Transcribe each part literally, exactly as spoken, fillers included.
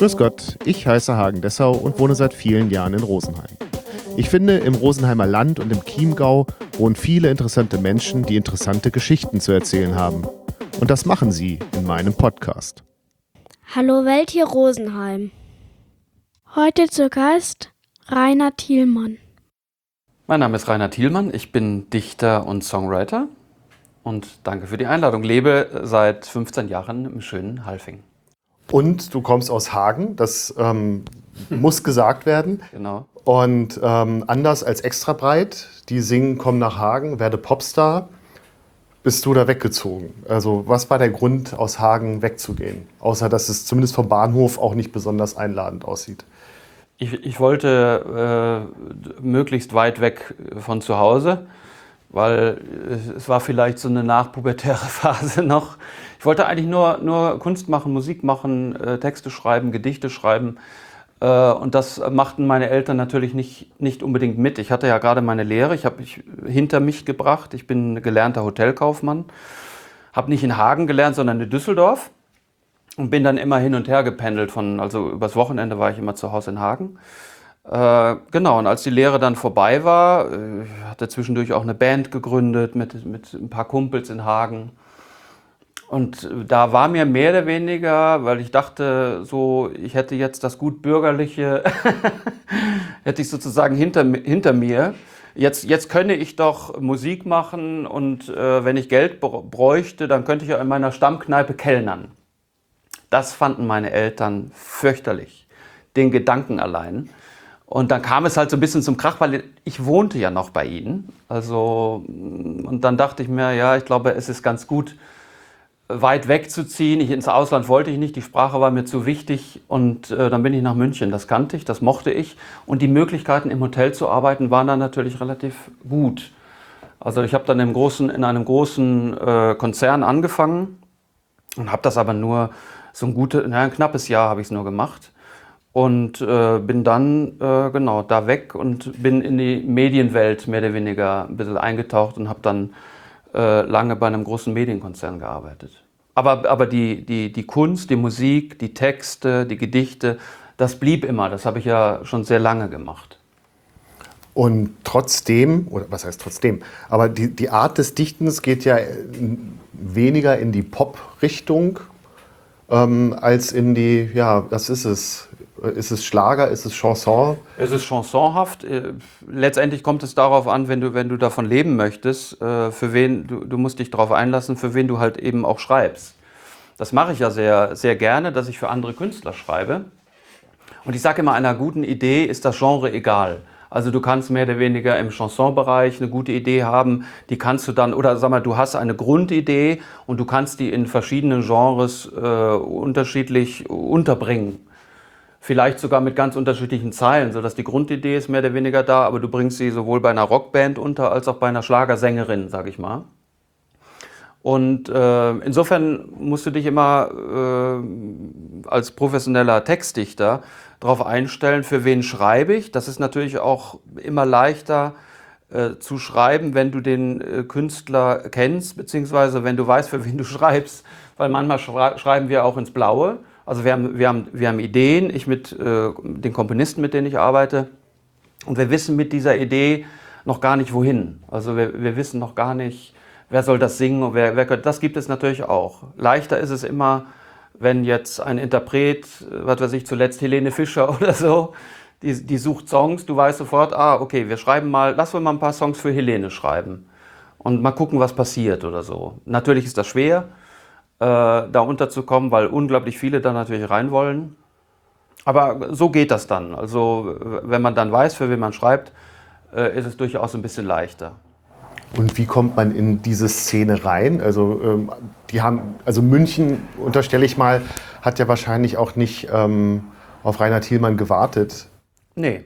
Grüß Gott, ich heiße Hagen Dessau und wohne seit vielen Jahren in Rosenheim. Ich finde, im Rosenheimer Land und im Chiemgau wohnen viele interessante Menschen, die interessante Geschichten zu erzählen haben. Und das machen sie in meinem Podcast. Hallo Welt hier Rosenheim. Heute zu Gast Rainer Thielmann. Mein Name ist Rainer Thielmann, ich bin Dichter und Songwriter und danke für die Einladung. Lebe seit fünfzehn Jahren im schönen Halfing. Und du kommst aus Hagen, das ähm, muss gesagt werden. Genau. Und ähm, anders als Extrabreit, die singen, komm nach Hagen, werde Popstar, bist du da weggezogen. Also was war der Grund, aus Hagen wegzugehen? Außer, dass es zumindest vom Bahnhof auch nicht besonders einladend aussieht. Ich, ich wollte äh, möglichst weit weg von zu Hause, weil es war vielleicht so eine nachpubertäre Phase noch. Ich wollte eigentlich nur, nur Kunst machen, Musik machen, äh, Texte schreiben, Gedichte schreiben. Äh, und das machten meine Eltern natürlich nicht, nicht unbedingt mit. Ich hatte ja gerade meine Lehre, ich habe mich hinter mich gebracht. Ich bin gelernter Hotelkaufmann, habe nicht in Hagen gelernt, sondern in Düsseldorf. Und bin dann immer hin und her gependelt, von, also übers Wochenende war ich immer zu Hause in Hagen. Äh, genau, und als die Lehre dann vorbei war, äh, hatte zwischendurch auch eine Band gegründet mit, mit ein paar Kumpels in Hagen. Und da war mir mehr oder weniger, weil ich dachte, so, ich hätte jetzt das gut Bürgerliche, hätte ich sozusagen hinter, hinter mir. Jetzt, jetzt könne ich doch Musik machen und äh, wenn ich Geld bräuchte, dann könnte ich ja in meiner Stammkneipe kellnern. Das fanden meine Eltern fürchterlich, den Gedanken allein. Und dann kam es halt so ein bisschen zum Krach, weil ich wohnte ja noch bei ihnen. Also, und dann dachte ich mir, ja, ich glaube, es ist ganz gut, weit wegzuziehen. Ich, ins Ausland wollte ich nicht, die Sprache war mir zu wichtig. Und äh, dann bin ich nach München, das kannte ich, das mochte ich. Und die Möglichkeiten, im Hotel zu arbeiten, waren dann natürlich relativ gut. Also ich habe dann im großen, in einem großen äh, Konzern angefangen und habe das aber nur so ein, gute, na, ein knappes Jahr habe ich es nur gemacht und äh, bin dann äh, genau da weg und bin in die Medienwelt mehr oder weniger ein bisschen eingetaucht und habe dann äh, lange bei einem großen Medienkonzern gearbeitet. Aber, aber die, die, die Kunst, die Musik, die Texte, die Gedichte, das blieb immer. Das habe ich ja schon sehr lange gemacht. Und trotzdem, oder was heißt trotzdem, aber die, die Art des Dichtens geht ja weniger in die Pop-Richtung, Ähm, als in die, ja, was ist es? Ist es Schlager, ist es Chanson? Es ist chansonhaft. Letztendlich kommt es darauf an, wenn du, wenn du davon leben möchtest, für wen, du, du musst dich darauf einlassen, für wen du halt eben auch schreibst. Das mache ich ja sehr, sehr gerne, dass ich für andere Künstler schreibe. Und ich sage immer, einer guten Idee ist das Genre egal. Also du kannst mehr oder weniger im Chansonbereich eine gute Idee haben, die kannst du dann, oder sag mal, du hast eine Grundidee und du kannst die in verschiedenen Genres äh, unterschiedlich unterbringen. Vielleicht sogar mit ganz unterschiedlichen Zeilen, sodass die Grundidee ist mehr oder weniger da, aber du bringst sie sowohl bei einer Rockband unter, als auch bei einer Schlagersängerin, sag ich mal. Und äh, insofern musst du dich immer äh, als professioneller Textdichter darauf einstellen, für wen schreibe ich. Das ist natürlich auch immer leichter äh, zu schreiben, wenn du den äh, Künstler kennst, beziehungsweise wenn du weißt, für wen du schreibst. Weil manchmal schrei- schreiben wir auch ins Blaue. Also wir haben, wir haben, wir haben Ideen, ich mit äh, den Komponisten, mit denen ich arbeite. Und wir wissen mit dieser Idee noch gar nicht, wohin. Also wir, wir wissen noch gar nicht, wer soll das singen und wer, wer könnte. Das gibt es natürlich auch. Leichter ist es immer, wenn jetzt ein Interpret, was weiß ich, zuletzt Helene Fischer oder so, die, die sucht Songs, du weißt sofort, ah, okay, wir schreiben mal, lass uns mal ein paar Songs für Helene schreiben und mal gucken, was passiert oder so. Natürlich ist das schwer, äh, da unterzukommen, weil unglaublich viele da natürlich rein wollen. Aber so geht das dann. Also wenn man dann weiß, für wen man schreibt, äh, ist es durchaus ein bisschen leichter. Und wie kommt man in diese Szene rein? Also, ähm, die haben, also München, unterstelle ich mal, hat ja wahrscheinlich auch nicht ähm, auf Rainer Thielmann gewartet. Nee.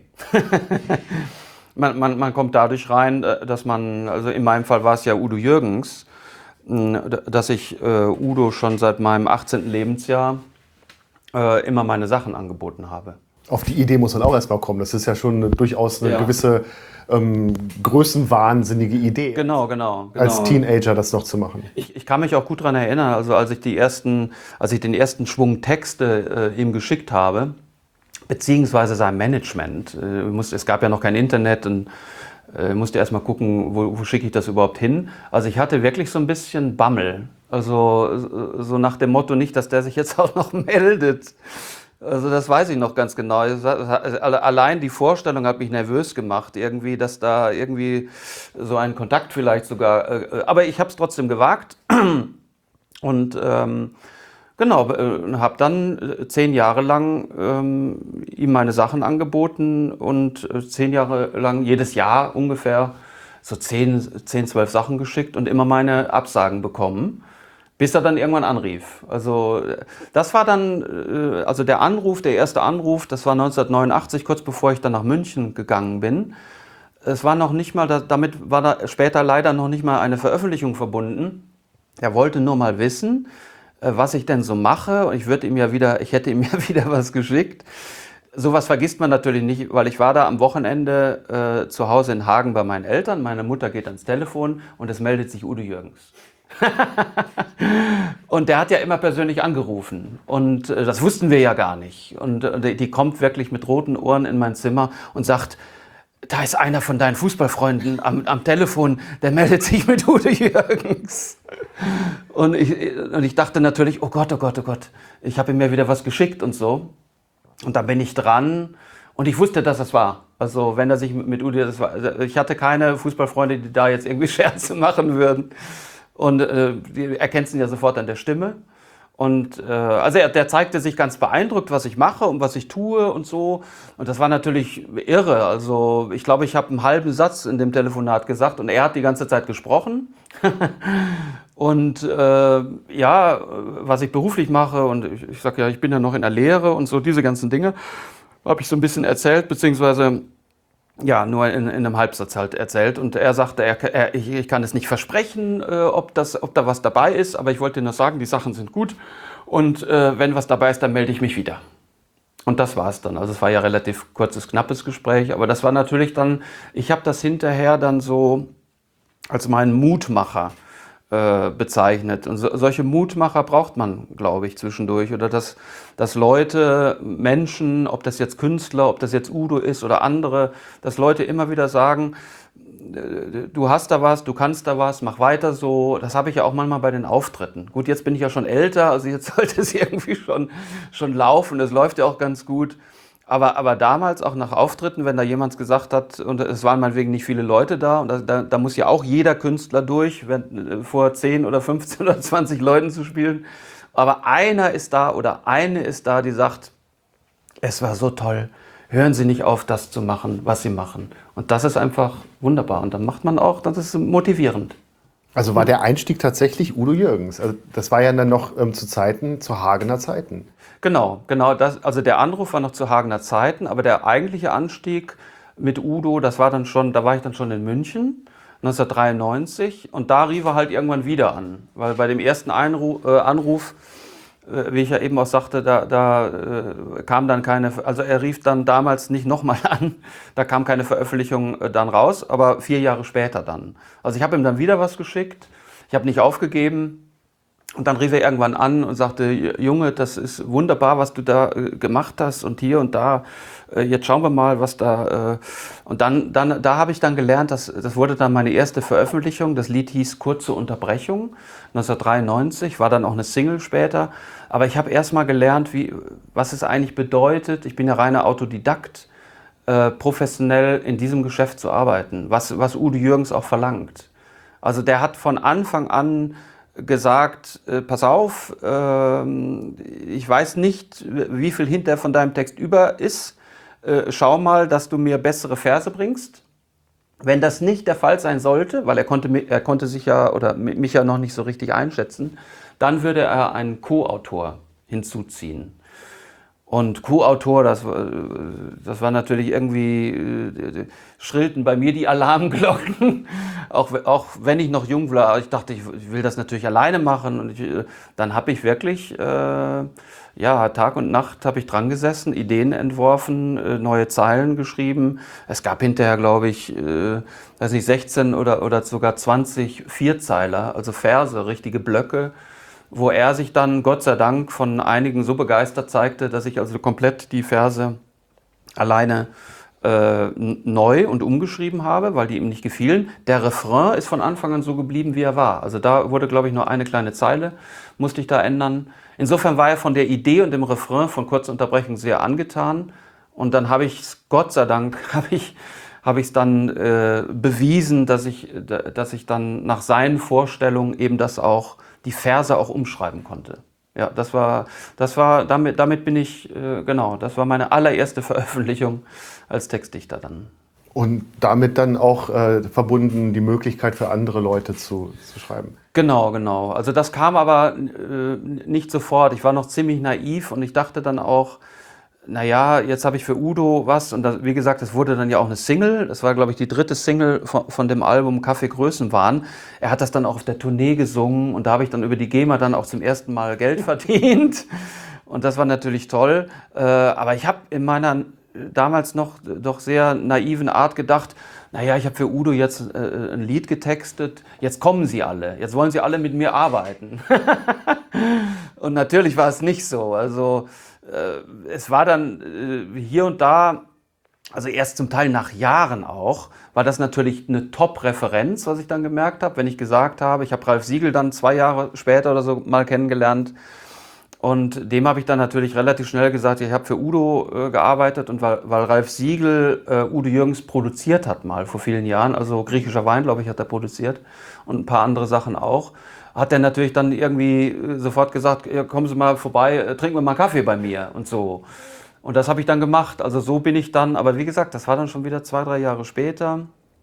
man, man, man kommt dadurch rein, dass man, also in meinem Fall war es ja Udo Jürgens, dass ich äh, Udo schon seit meinem achtzehnten Lebensjahr äh, immer meine Sachen angeboten habe. Auf die Idee muss man auch erstmal kommen. Das ist ja schon eine, durchaus eine Ja. gewisse ähm, größenwahnsinnige Idee. Genau, genau, genau. Als Teenager das noch zu machen. Ich, ich kann mich auch gut daran erinnern, also als ich, die ersten, als ich den ersten Schwung Texte äh, ihm geschickt habe, beziehungsweise sein Management. Äh, musste, es gab ja noch kein Internet und äh, musste erst mal gucken, wo, wo schicke ich das überhaupt hin. Also ich hatte wirklich so ein bisschen Bammel. Also so nach dem Motto nicht, dass der sich jetzt auch noch meldet. Also das weiß ich noch ganz genau. Allein die Vorstellung hat mich nervös gemacht, irgendwie, dass da irgendwie so ein Kontakt vielleicht sogar. Äh, aber ich habe es trotzdem gewagt und ähm, genau, äh, habe dann zehn Jahre lang ähm, ihm meine Sachen angeboten und äh, zehn Jahre lang jedes Jahr ungefähr so zehn, zehn, zwölf Sachen geschickt und immer meine Absagen bekommen. Bis er dann irgendwann anrief. Also das war dann, also der Anruf, der erste Anruf, das war neunzehnhundertneunundachtzig, kurz bevor ich dann nach München gegangen bin. Es war noch nicht mal, damit war da später leider noch nicht mal eine Veröffentlichung verbunden. Er wollte nur mal wissen, was ich denn so mache. Und ich würde ihm ja wieder, ich hätte ihm ja wieder was geschickt. Sowas vergisst man natürlich nicht, weil ich war da am Wochenende äh, zu Hause in Hagen bei meinen Eltern. Meine Mutter geht ans Telefon und es meldet sich Udo Jürgens. Und der hat ja immer persönlich angerufen und äh, das wussten wir ja gar nicht. Und äh, die kommt wirklich mit roten Ohren in mein Zimmer und sagt, da ist einer von deinen Fußballfreunden am, am Telefon, der meldet sich mit Udo Jürgens. Und ich, und ich dachte natürlich, oh Gott, oh Gott, oh Gott, ich habe ihm ja wieder was geschickt und so. Und dann bin ich dran und ich wusste, dass es war. Also wenn er sich mit Udo, das war, ich hatte keine Fußballfreunde, die da jetzt irgendwie Scherze machen würden. Und äh, die erkennst ihn ja sofort an der Stimme. Und äh, also er, der zeigte sich ganz beeindruckt, was ich mache und was ich tue und so. Und das war natürlich irre. Also ich glaube, ich habe einen halben Satz in dem Telefonat gesagt und er hat die ganze Zeit gesprochen. Und äh, ja, was ich beruflich mache und ich, ich sage ja, ich bin ja noch in der Lehre und so, diese ganzen Dinge habe ich so ein bisschen erzählt, beziehungsweise ja, nur in, in einem Halbsatz halt erzählt. Und er sagte, er, er, ich, ich kann es nicht versprechen, äh, ob, das, ob da was dabei ist, aber ich wollte dir nur sagen, die Sachen sind gut. Und äh, wenn was dabei ist, dann melde ich mich wieder. Und das war es dann. Also es war ja relativ kurzes, knappes Gespräch, aber das war natürlich dann, ich habe das hinterher dann so als meinen Mutmacher äh, bezeichnet. Und so, solche Mutmacher braucht man, glaube ich, zwischendurch. Oder dass, dass Leute, Menschen, ob das jetzt Künstler, ob das jetzt Udo ist oder andere, dass Leute immer wieder sagen, du hast da was, du kannst da was, mach weiter so. Das habe ich ja auch manchmal bei den Auftritten. Gut, jetzt bin ich ja schon älter, also jetzt sollte es irgendwie schon, schon laufen. Es läuft ja auch ganz gut. Aber, aber damals auch nach Auftritten, wenn da jemand gesagt hat, und es waren meinetwegen nicht viele Leute da, und da, da, da muss ja auch jeder Künstler durch, wenn, vor zehn oder fünfzehn oder zwanzig Leuten zu spielen. Aber einer ist da oder eine ist da, die sagt, es war so toll, hören Sie nicht auf, das zu machen, was Sie machen. Und das ist einfach wunderbar. Und dann macht man auch, das ist motivierend. Also war der Einstieg tatsächlich Udo Jürgens. Also das war ja dann noch ähm, zu Zeiten, zu Hagener Zeiten. Genau, genau. Das, also der Anruf war noch zu Hagener Zeiten, aber der eigentliche Anstieg mit Udo, das war dann schon, da war ich dann schon in München, neunzehnhundertdreiundneunzig. Und da rief er halt irgendwann wieder an. Weil bei dem ersten Einruf, äh, Anruf, äh, wie ich ja eben auch sagte, da, da äh, kam dann keine, also er rief dann damals nicht nochmal an, da kam keine Veröffentlichung äh, dann raus, aber vier Jahre später dann. Also ich habe ihm dann wieder was geschickt, ich habe nicht aufgegeben. Und dann rief er irgendwann an und sagte, Junge, das ist wunderbar, was du da äh, gemacht hast und hier und da. Äh, jetzt schauen wir mal, was da... Äh. Und dann, dann, da habe ich dann gelernt, dass, das wurde dann meine erste Veröffentlichung. Das Lied hieß Kurze Unterbrechung, neunzehnhundertdreiundneunzig, war dann auch eine Single später. Aber ich habe erst mal gelernt, wie, was es eigentlich bedeutet. Ich bin ja reiner Autodidakt, äh, professionell in diesem Geschäft zu arbeiten, was, was Udo Jürgens auch verlangt. Also der hat von Anfang an gesagt, äh, pass auf, äh, ich weiß nicht, wie viel hinter von deinem Text über ist. Äh, schau mal, dass du mir bessere Verse bringst. Wenn das nicht der Fall sein sollte, weil er konnte, er konnte sich ja oder mich ja noch nicht so richtig einschätzen, dann würde er einen Co-Autor hinzuziehen. Und Co-Autor, das, war- das war natürlich irgendwie, äh, schrillten bei mir die Alarmglocken, auch, we- auch wenn ich noch jung war. Ich dachte, ich, ich will das natürlich alleine machen. Und ich, äh, dann habe ich wirklich, äh, ja, Tag und Nacht habe ich dran gesessen, Ideen entworfen, äh, neue Zeilen geschrieben. Es gab hinterher, glaube ich, äh, weiß nicht, sechzehn oder, oder sogar zwanzig Vierzeiler, also Verse, richtige Blöcke, wo er sich dann, Gott sei Dank, von einigen so begeistert zeigte, dass ich also komplett die Verse alleine äh, n- neu und umgeschrieben habe, weil die ihm nicht gefielen. Der Refrain ist von Anfang an so geblieben, wie er war. Also da wurde, glaube ich, nur eine kleine Zeile, musste ich da ändern. Insofern war er von der Idee und dem Refrain von Kurze Unterbrechung sehr angetan. Und dann habe ich es, Gott sei Dank, habe ich habe ich es dann äh, bewiesen, dass ich, da- dass ich dann nach seinen Vorstellungen eben das auch, die Verse auch umschreiben konnte. Ja, das war, das war, damit, damit bin ich, äh, genau, das war meine allererste Veröffentlichung als Textdichter dann. Und damit dann auch äh, verbunden die Möglichkeit für andere Leute zu, zu schreiben. Genau, genau. Also das kam aber äh, nicht sofort. Ich war noch ziemlich naiv und ich dachte dann auch, naja, jetzt habe ich für Udo was und das, wie gesagt, es wurde dann ja auch eine Single. Das war, glaube ich, die dritte Single von, von dem Album Kaffee Größenwahn. Er hat das dann auch auf der Tournee gesungen und da habe ich dann über die GEMA dann auch zum ersten Mal Geld verdient. Und das war natürlich toll. Äh, aber ich habe in meiner äh, damals noch doch sehr naiven Art gedacht, naja, ich habe für Udo jetzt äh, ein Lied getextet, jetzt kommen sie alle, jetzt wollen sie alle mit mir arbeiten. Und natürlich war es nicht so. Also äh, es war dann äh, hier und da, also erst zum Teil nach Jahren auch, war das natürlich eine Top-Referenz, was ich dann gemerkt habe, wenn ich gesagt habe, ich habe Ralf Siegel dann zwei Jahre später oder so mal kennengelernt. Und dem habe ich dann natürlich relativ schnell gesagt, ich habe für Udo äh, gearbeitet und weil, weil Ralf Siegel äh, Udo Jürgens produziert hat mal vor vielen Jahren, also Griechischer Wein, glaube ich, hat er produziert und ein paar andere Sachen auch, hat er natürlich dann irgendwie äh, sofort gesagt, ja, kommen Sie mal vorbei, äh, trinken wir mal Kaffee bei mir und so. Und das habe ich dann gemacht, also so bin ich dann, aber wie gesagt, das war dann schon wieder zwei, drei Jahre später.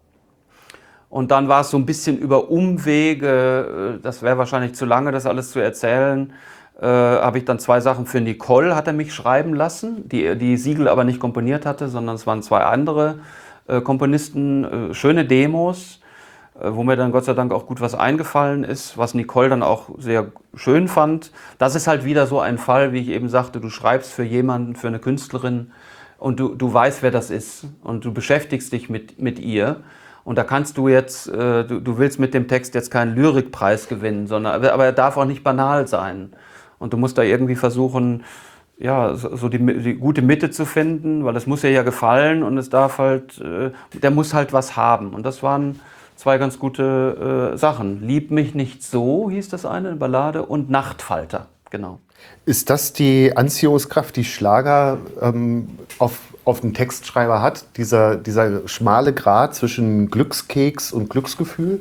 Und dann war es so ein bisschen über Umwege, äh, das wäre wahrscheinlich zu lange, das alles zu erzählen, äh, habe ich dann zwei Sachen für Nicole, hat er mich schreiben lassen, die, die Siegel aber nicht komponiert hatte, sondern es waren zwei andere äh, Komponisten, äh, schöne Demos, äh, wo mir dann Gott sei Dank auch gut was eingefallen ist, was Nicole dann auch sehr schön fand. Das ist halt wieder so ein Fall, wie ich eben sagte, du schreibst für jemanden, für eine Künstlerin und du, du weißt, wer das ist und du beschäftigst dich mit, mit ihr. Und da kannst du jetzt, äh, du, du willst mit dem Text jetzt keinen Lyrikpreis gewinnen, sondern, aber er darf auch nicht banal sein. Und du musst da irgendwie versuchen, ja, so, so die, die gute Mitte zu finden, weil es muss ihr ja gefallen und es darf halt, äh, der muss halt was haben. Und das waren zwei ganz gute äh, Sachen. Lieb mich nicht so, hieß das eine, eine Ballade, und Nachtfalter, genau. Ist das die Anziehungskraft, die Schlager ähm, auf, auf den Textschreiber hat? Dieser, dieser schmale Grat zwischen Glückskeks und Glücksgefühl?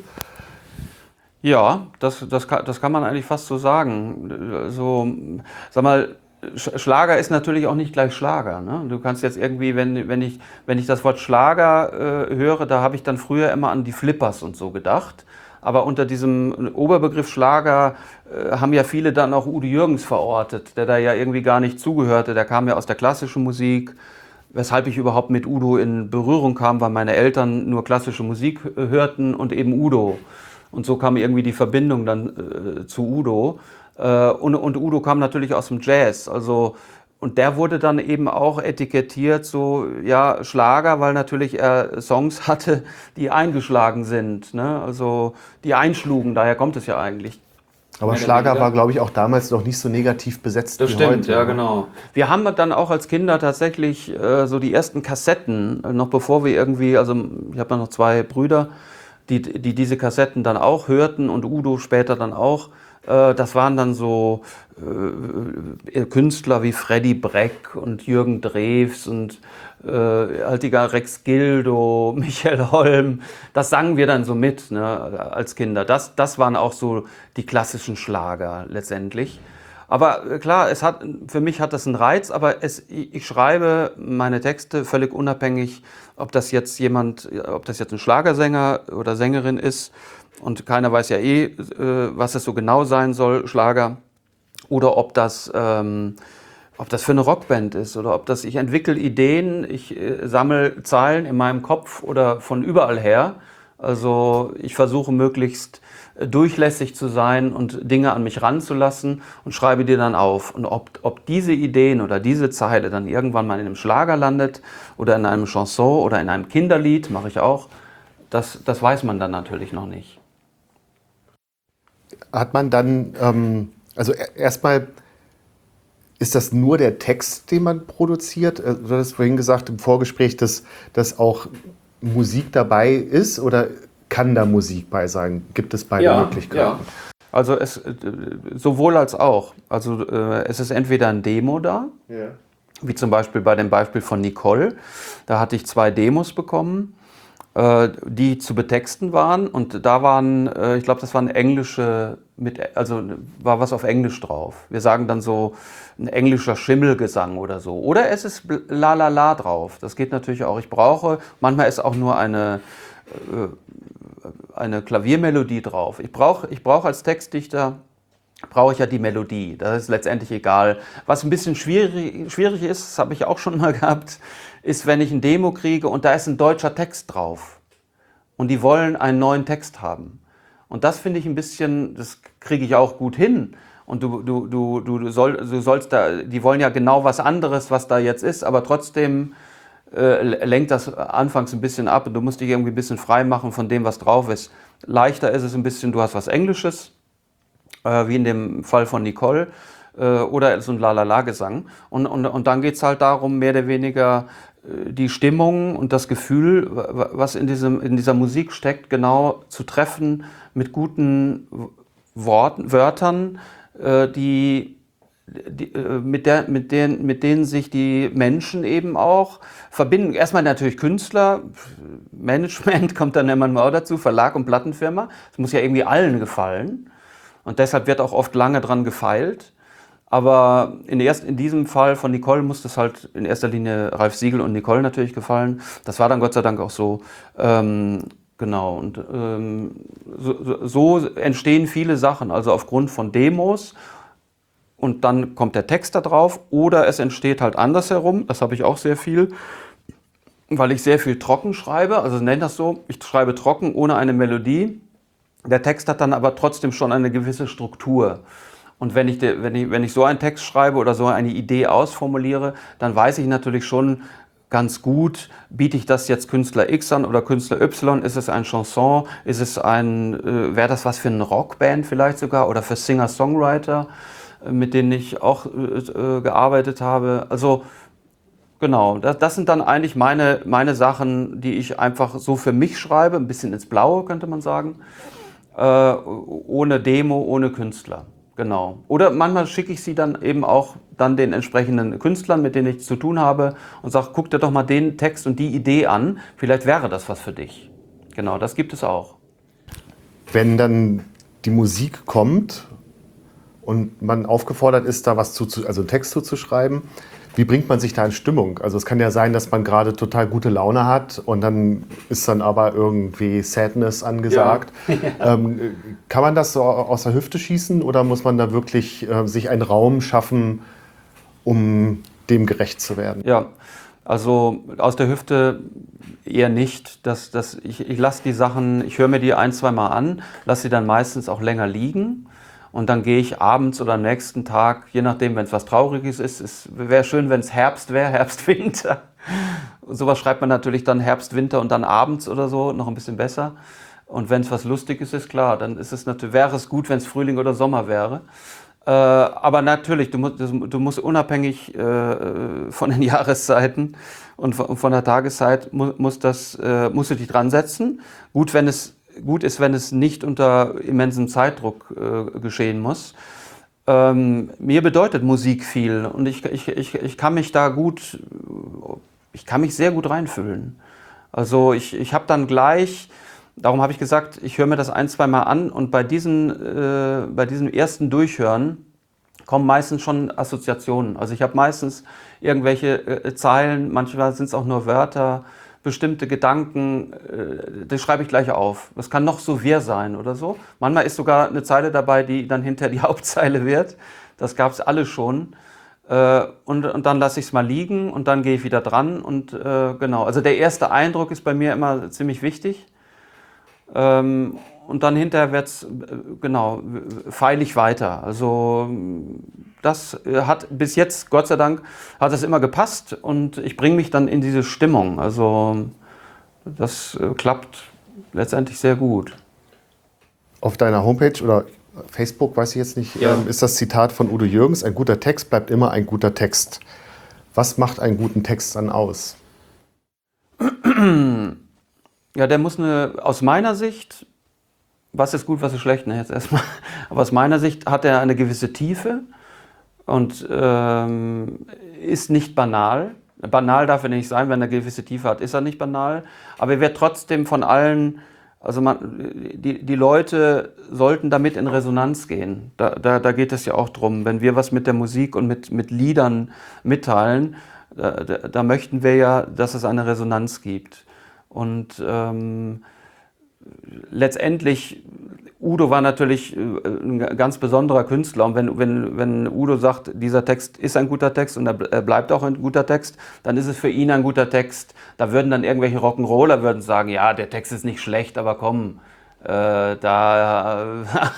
Ja, das, das, kann, das kann man eigentlich fast so sagen. So, sag mal, Sch- Schlager ist natürlich auch nicht gleich Schlager. Ne? Du kannst jetzt irgendwie, wenn, wenn, ich, wenn ich das Wort Schlager äh, höre, da habe ich dann früher immer an die Flippers und so gedacht. Aber unter diesem Oberbegriff Schlager äh, haben ja viele dann auch Udo Jürgens verortet, der da ja irgendwie gar nicht zugehörte. Der kam ja aus der klassischen Musik. Weshalb ich überhaupt mit Udo in Berührung kam, weil meine Eltern nur klassische Musik äh, hörten und eben Udo. Und so kam irgendwie die Verbindung dann äh, zu Udo. Äh, und, und Udo kam natürlich aus dem Jazz. Also, und der wurde dann eben auch etikettiert, so ja, Schlager, weil natürlich er Songs hatte, die eingeschlagen sind. Ne? Also die einschlugen, daher kommt es ja eigentlich. Aber Mehr oder Schlager weniger. war, glaube ich, auch damals noch nicht so negativ besetzt Das wie stimmt, heute. ja genau. Wir haben dann auch als Kinder tatsächlich äh, so die ersten Kassetten, äh, noch bevor wir irgendwie, also ich habe noch zwei Brüder, die, die diese Kassetten dann auch hörten und Udo später dann auch. Äh, das waren dann so äh, Künstler wie Freddy Breck und Jürgen Drews und äh, Altiger Rex Gildo, Michael Holm. Das sangen wir dann so mit, ne, als Kinder. Das, das waren auch so die klassischen Schlager letztendlich. Aber äh, klar, es hat, für mich hat das einen Reiz, aber es, ich ich schreibe meine Texte völlig unabhängig, ob das jetzt jemand, ob das jetzt ein Schlagersänger oder Sängerin ist und keiner weiß ja eh, äh, was es so genau sein soll, Schlager, oder ob das ähm, ob das für eine Rockband ist oder ob das, ich entwickle Ideen, ich äh, sammle Zeilen in meinem Kopf oder von überall her. Also ich versuche möglichst äh, durchlässig zu sein und Dinge an mich ranzulassen und schreibe die dann auf. Und ob, ob diese Ideen oder diese Zeile dann irgendwann mal in einem Schlager landet oder in einem Chanson oder in einem Kinderlied, mache ich auch, das, das weiß man dann natürlich noch nicht. Hat man dann, ähm, also e- erstmal, ist das nur der Text, den man produziert? Äh, Du hast vorhin gesagt im Vorgespräch, dass, dass auch Musik dabei ist oder kann da Musik bei sein? Gibt es beide Möglichkeiten? Also es, äh, sowohl als auch. Also äh, es ist entweder ein Demo da, Ja. wie zum Beispiel bei dem Beispiel von Nicole. Da hatte ich zwei Demos bekommen, äh, die zu betexten waren. Und da waren, äh, ich glaube, das waren englische, mit, also war was auf Englisch drauf. Wir sagen dann so ein englischer Schimmelgesang oder so. Oder es ist La La La drauf. Das geht natürlich auch. Ich brauche, manchmal ist auch nur eine, äh, eine Klaviermelodie drauf. Ich brauche ich brauch als Textdichter brauche ich ja die Melodie. Das ist letztendlich egal. Was ein bisschen schwierig, schwierig ist, das habe ich auch schon mal gehabt, ist, wenn ich ein Demo kriege und da ist ein deutscher Text drauf und die wollen einen neuen Text haben. Und das finde ich ein bisschen, das kriege ich auch gut hin. Und du, du, du, du, soll, du sollst da, die wollen ja genau was anderes, was da jetzt ist, aber trotzdem äh, lenkt das anfangs ein bisschen ab und du musst dich irgendwie ein bisschen frei machen von dem, was drauf ist. Leichter ist es ein bisschen, du hast was Englisches, äh, wie in dem Fall von Nicole, äh, oder so ein La-La-La-Gesang. Und, und, und dann geht es halt darum, mehr oder weniger äh, die Stimmung und das Gefühl, wa- was in, diesem, in dieser Musik steckt, genau zu treffen mit guten Worten, Wörtern, äh, die, die, äh, mit, der, mit, den, mit denen sich die Menschen eben auch verbinden. Erstmal natürlich Künstler, Management kommt dann immer auch dazu, Verlag und Plattenfirma. Es muss ja irgendwie allen gefallen. Und deshalb wird auch oft lange dran gefeilt. Aber in, erst, in diesem Fall von Nicole musste es halt in erster Linie Ralf Siegel und Nicole natürlich gefallen. Das war dann Gott sei Dank auch so. Ähm, genau. Und ähm, so, so entstehen viele Sachen, also aufgrund von Demos. Und dann kommt der Text da drauf. Oder es entsteht halt andersherum. Das habe ich auch sehr viel, weil ich sehr viel trocken schreibe. Also nennt das so. Ich schreibe trocken ohne eine Melodie. Der Text hat dann aber trotzdem schon eine gewisse Struktur. Und wenn ich, de, wenn ich, wenn ich so einen Text schreibe oder so eine Idee ausformuliere, dann weiß ich natürlich schon ganz gut, biete ich das jetzt Künstler X an oder Künstler Y? Ist es ein Chanson? Ist es ein, äh, wäre das was für eine Rockband vielleicht sogar oder für Singer-Songwriter, äh, mit denen ich auch äh, gearbeitet habe? Also genau, das, das sind dann eigentlich meine, meine Sachen, die ich einfach so für mich schreibe, ein bisschen ins Blaue könnte man sagen. Äh, ohne Demo, ohne Künstler. Genau. Oder manchmal schicke ich sie dann eben auch dann den entsprechenden Künstlern, mit denen ich zu tun habe und sage, guck dir doch mal den Text und die Idee an, vielleicht wäre das was für dich. Genau, das gibt es auch. Wenn dann die Musik kommt und man aufgefordert ist, da was zu, also einen Text zuzuschreiben, wie bringt man sich da in Stimmung? Also es kann ja sein, dass man gerade total gute Laune hat und dann ist dann aber irgendwie Sadness angesagt. Ja. Ja. Ähm, kann man das so aus der Hüfte schießen oder muss man da wirklich äh, sich einen Raum schaffen, um dem gerecht zu werden? Ja, also aus der Hüfte eher nicht. Das, das, ich ich lasse die Sachen, ich höre mir die ein, zwei Mal an, lasse sie dann meistens auch länger liegen. Und dann gehe ich abends oder am nächsten Tag, je nachdem, wenn es was Trauriges ist, es wäre schön, wenn es Herbst wäre, Herbst, Winter. Sowas schreibt man natürlich dann Herbst, Winter und dann abends oder so, noch ein bisschen besser. Und wenn es was Lustiges ist, klar, dann ist es natürlich, wäre es gut, wenn es Frühling oder Sommer wäre. Äh, aber natürlich, du musst, du musst unabhängig äh, von den Jahreszeiten und von, von der Tageszeit, mu, muss das, äh, musst du dich dran setzen. Gut, wenn es gut ist, wenn es nicht unter immensem Zeitdruck äh, geschehen muss. Ähm, mir bedeutet Musik viel und ich, ich, ich, ich kann mich da gut, ich kann mich sehr gut reinfühlen. Also ich, ich habe dann gleich, darum habe ich gesagt, ich höre mir das ein, zwei Mal an und bei, diesen, äh, bei diesem ersten Durchhören kommen meistens schon Assoziationen. Also ich habe meistens irgendwelche äh, Zeilen, manchmal sind es auch nur Wörter, bestimmte Gedanken, äh, das schreibe ich gleich auf. Das kann noch so wirr sein oder so. Manchmal ist sogar eine Zeile dabei, die dann hinter die Hauptzeile wird. Das gab es alle schon. Äh, und, und dann lasse ich es mal liegen und dann gehe ich wieder dran. Und äh, genau, also der erste Eindruck ist bei mir immer ziemlich wichtig. Ähm, und dann hinterher wird es, äh, genau, feile ich weiter. Also das hat bis jetzt, Gott sei Dank, hat es immer gepasst und ich bringe mich dann in diese Stimmung. Also das äh, klappt letztendlich sehr gut. Auf deiner Homepage oder Facebook, weiß ich jetzt nicht, Ja. ähm, ist das Zitat von Udo Jürgens: Ein guter Text bleibt immer ein guter Text. Was macht einen guten Text dann aus? Ja, der muss eine, aus meiner Sicht, was ist gut, was ist schlecht, ne, jetzt erstmal, aber aus meiner Sicht hat er eine gewisse Tiefe und ähm, ist nicht banal. Banal darf er nicht sein, wenn er eine gewisse Tiefe hat, ist er nicht banal, aber er wird trotzdem von allen, also man, die, die Leute sollten damit in Resonanz gehen. Da, da, da geht es ja auch drum, wenn wir was mit der Musik und mit, mit Liedern mitteilen, da, da, da möchten wir ja, dass es eine Resonanz gibt. Und ähm, letztendlich, Udo war natürlich ein ganz besonderer Künstler. Und wenn, wenn, wenn Udo sagt, dieser Text ist ein guter Text und er bleibt auch ein guter Text, dann ist es für ihn ein guter Text. Da würden dann irgendwelche Rock'n'Roller würden sagen, ja, der Text ist nicht schlecht, aber komm, äh, da,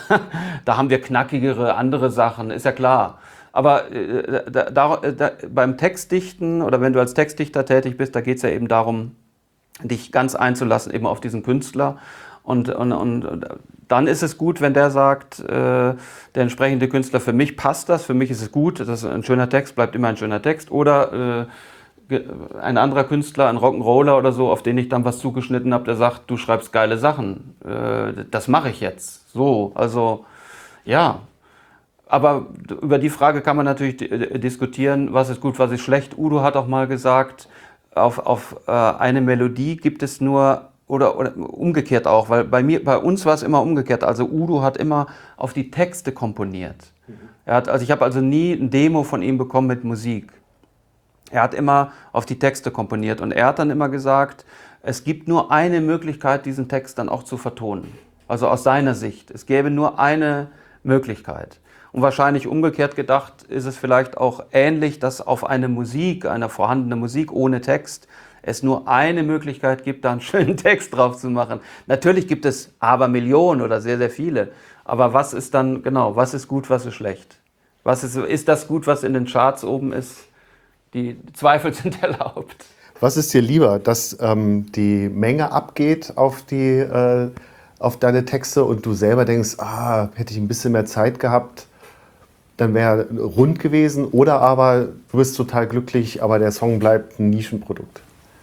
da haben wir knackigere andere Sachen, ist ja klar. Aber äh, da, da, da, beim Textdichten oder wenn du als Textdichter tätig bist, da geht es ja eben darum, dich ganz einzulassen eben auf diesen Künstler. Und, und, und dann ist es gut, wenn der sagt, äh, der entsprechende Künstler, für mich passt das, für mich ist es gut, das ist ein schöner Text, bleibt immer ein schöner Text. Oder äh, ein anderer Künstler, ein Rock'n'Roller oder so, auf den ich dann was zugeschnitten habe, der sagt, du schreibst geile Sachen, äh, das mache ich jetzt. So, also ja. Aber über die Frage kann man natürlich diskutieren, was ist gut, was ist schlecht. Udo hat auch mal gesagt, auf, auf äh, eine Melodie gibt es nur, oder, oder umgekehrt auch, weil bei mir, bei uns war es immer umgekehrt. Also Udo hat immer auf die Texte komponiert. Mhm. Er hat, also ich habe also nie ein Demo von ihm bekommen mit Musik. Er hat immer auf die Texte komponiert und er hat dann immer gesagt, es gibt nur eine Möglichkeit, diesen Text dann auch zu vertonen. Also aus seiner Sicht. Es gäbe nur eine Möglichkeit. Und wahrscheinlich umgekehrt gedacht ist es vielleicht auch ähnlich, dass auf eine Musik, eine vorhandene Musik ohne Text, es nur eine Möglichkeit gibt, da einen schönen Text drauf zu machen. Natürlich gibt es aber Millionen oder sehr, sehr viele. Aber was ist dann, genau, was ist gut, was ist schlecht? Was ist, ist das gut, was in den Charts oben ist? Die Zweifel sind erlaubt. Was ist dir lieber, dass ähm, die Menge abgeht auf, die, äh, auf deine Texte und du selber denkst, ah, hätte ich ein bisschen mehr Zeit gehabt, dann wäre er rund gewesen, oder aber du bist total glücklich, aber der Song bleibt ein Nischenprodukt?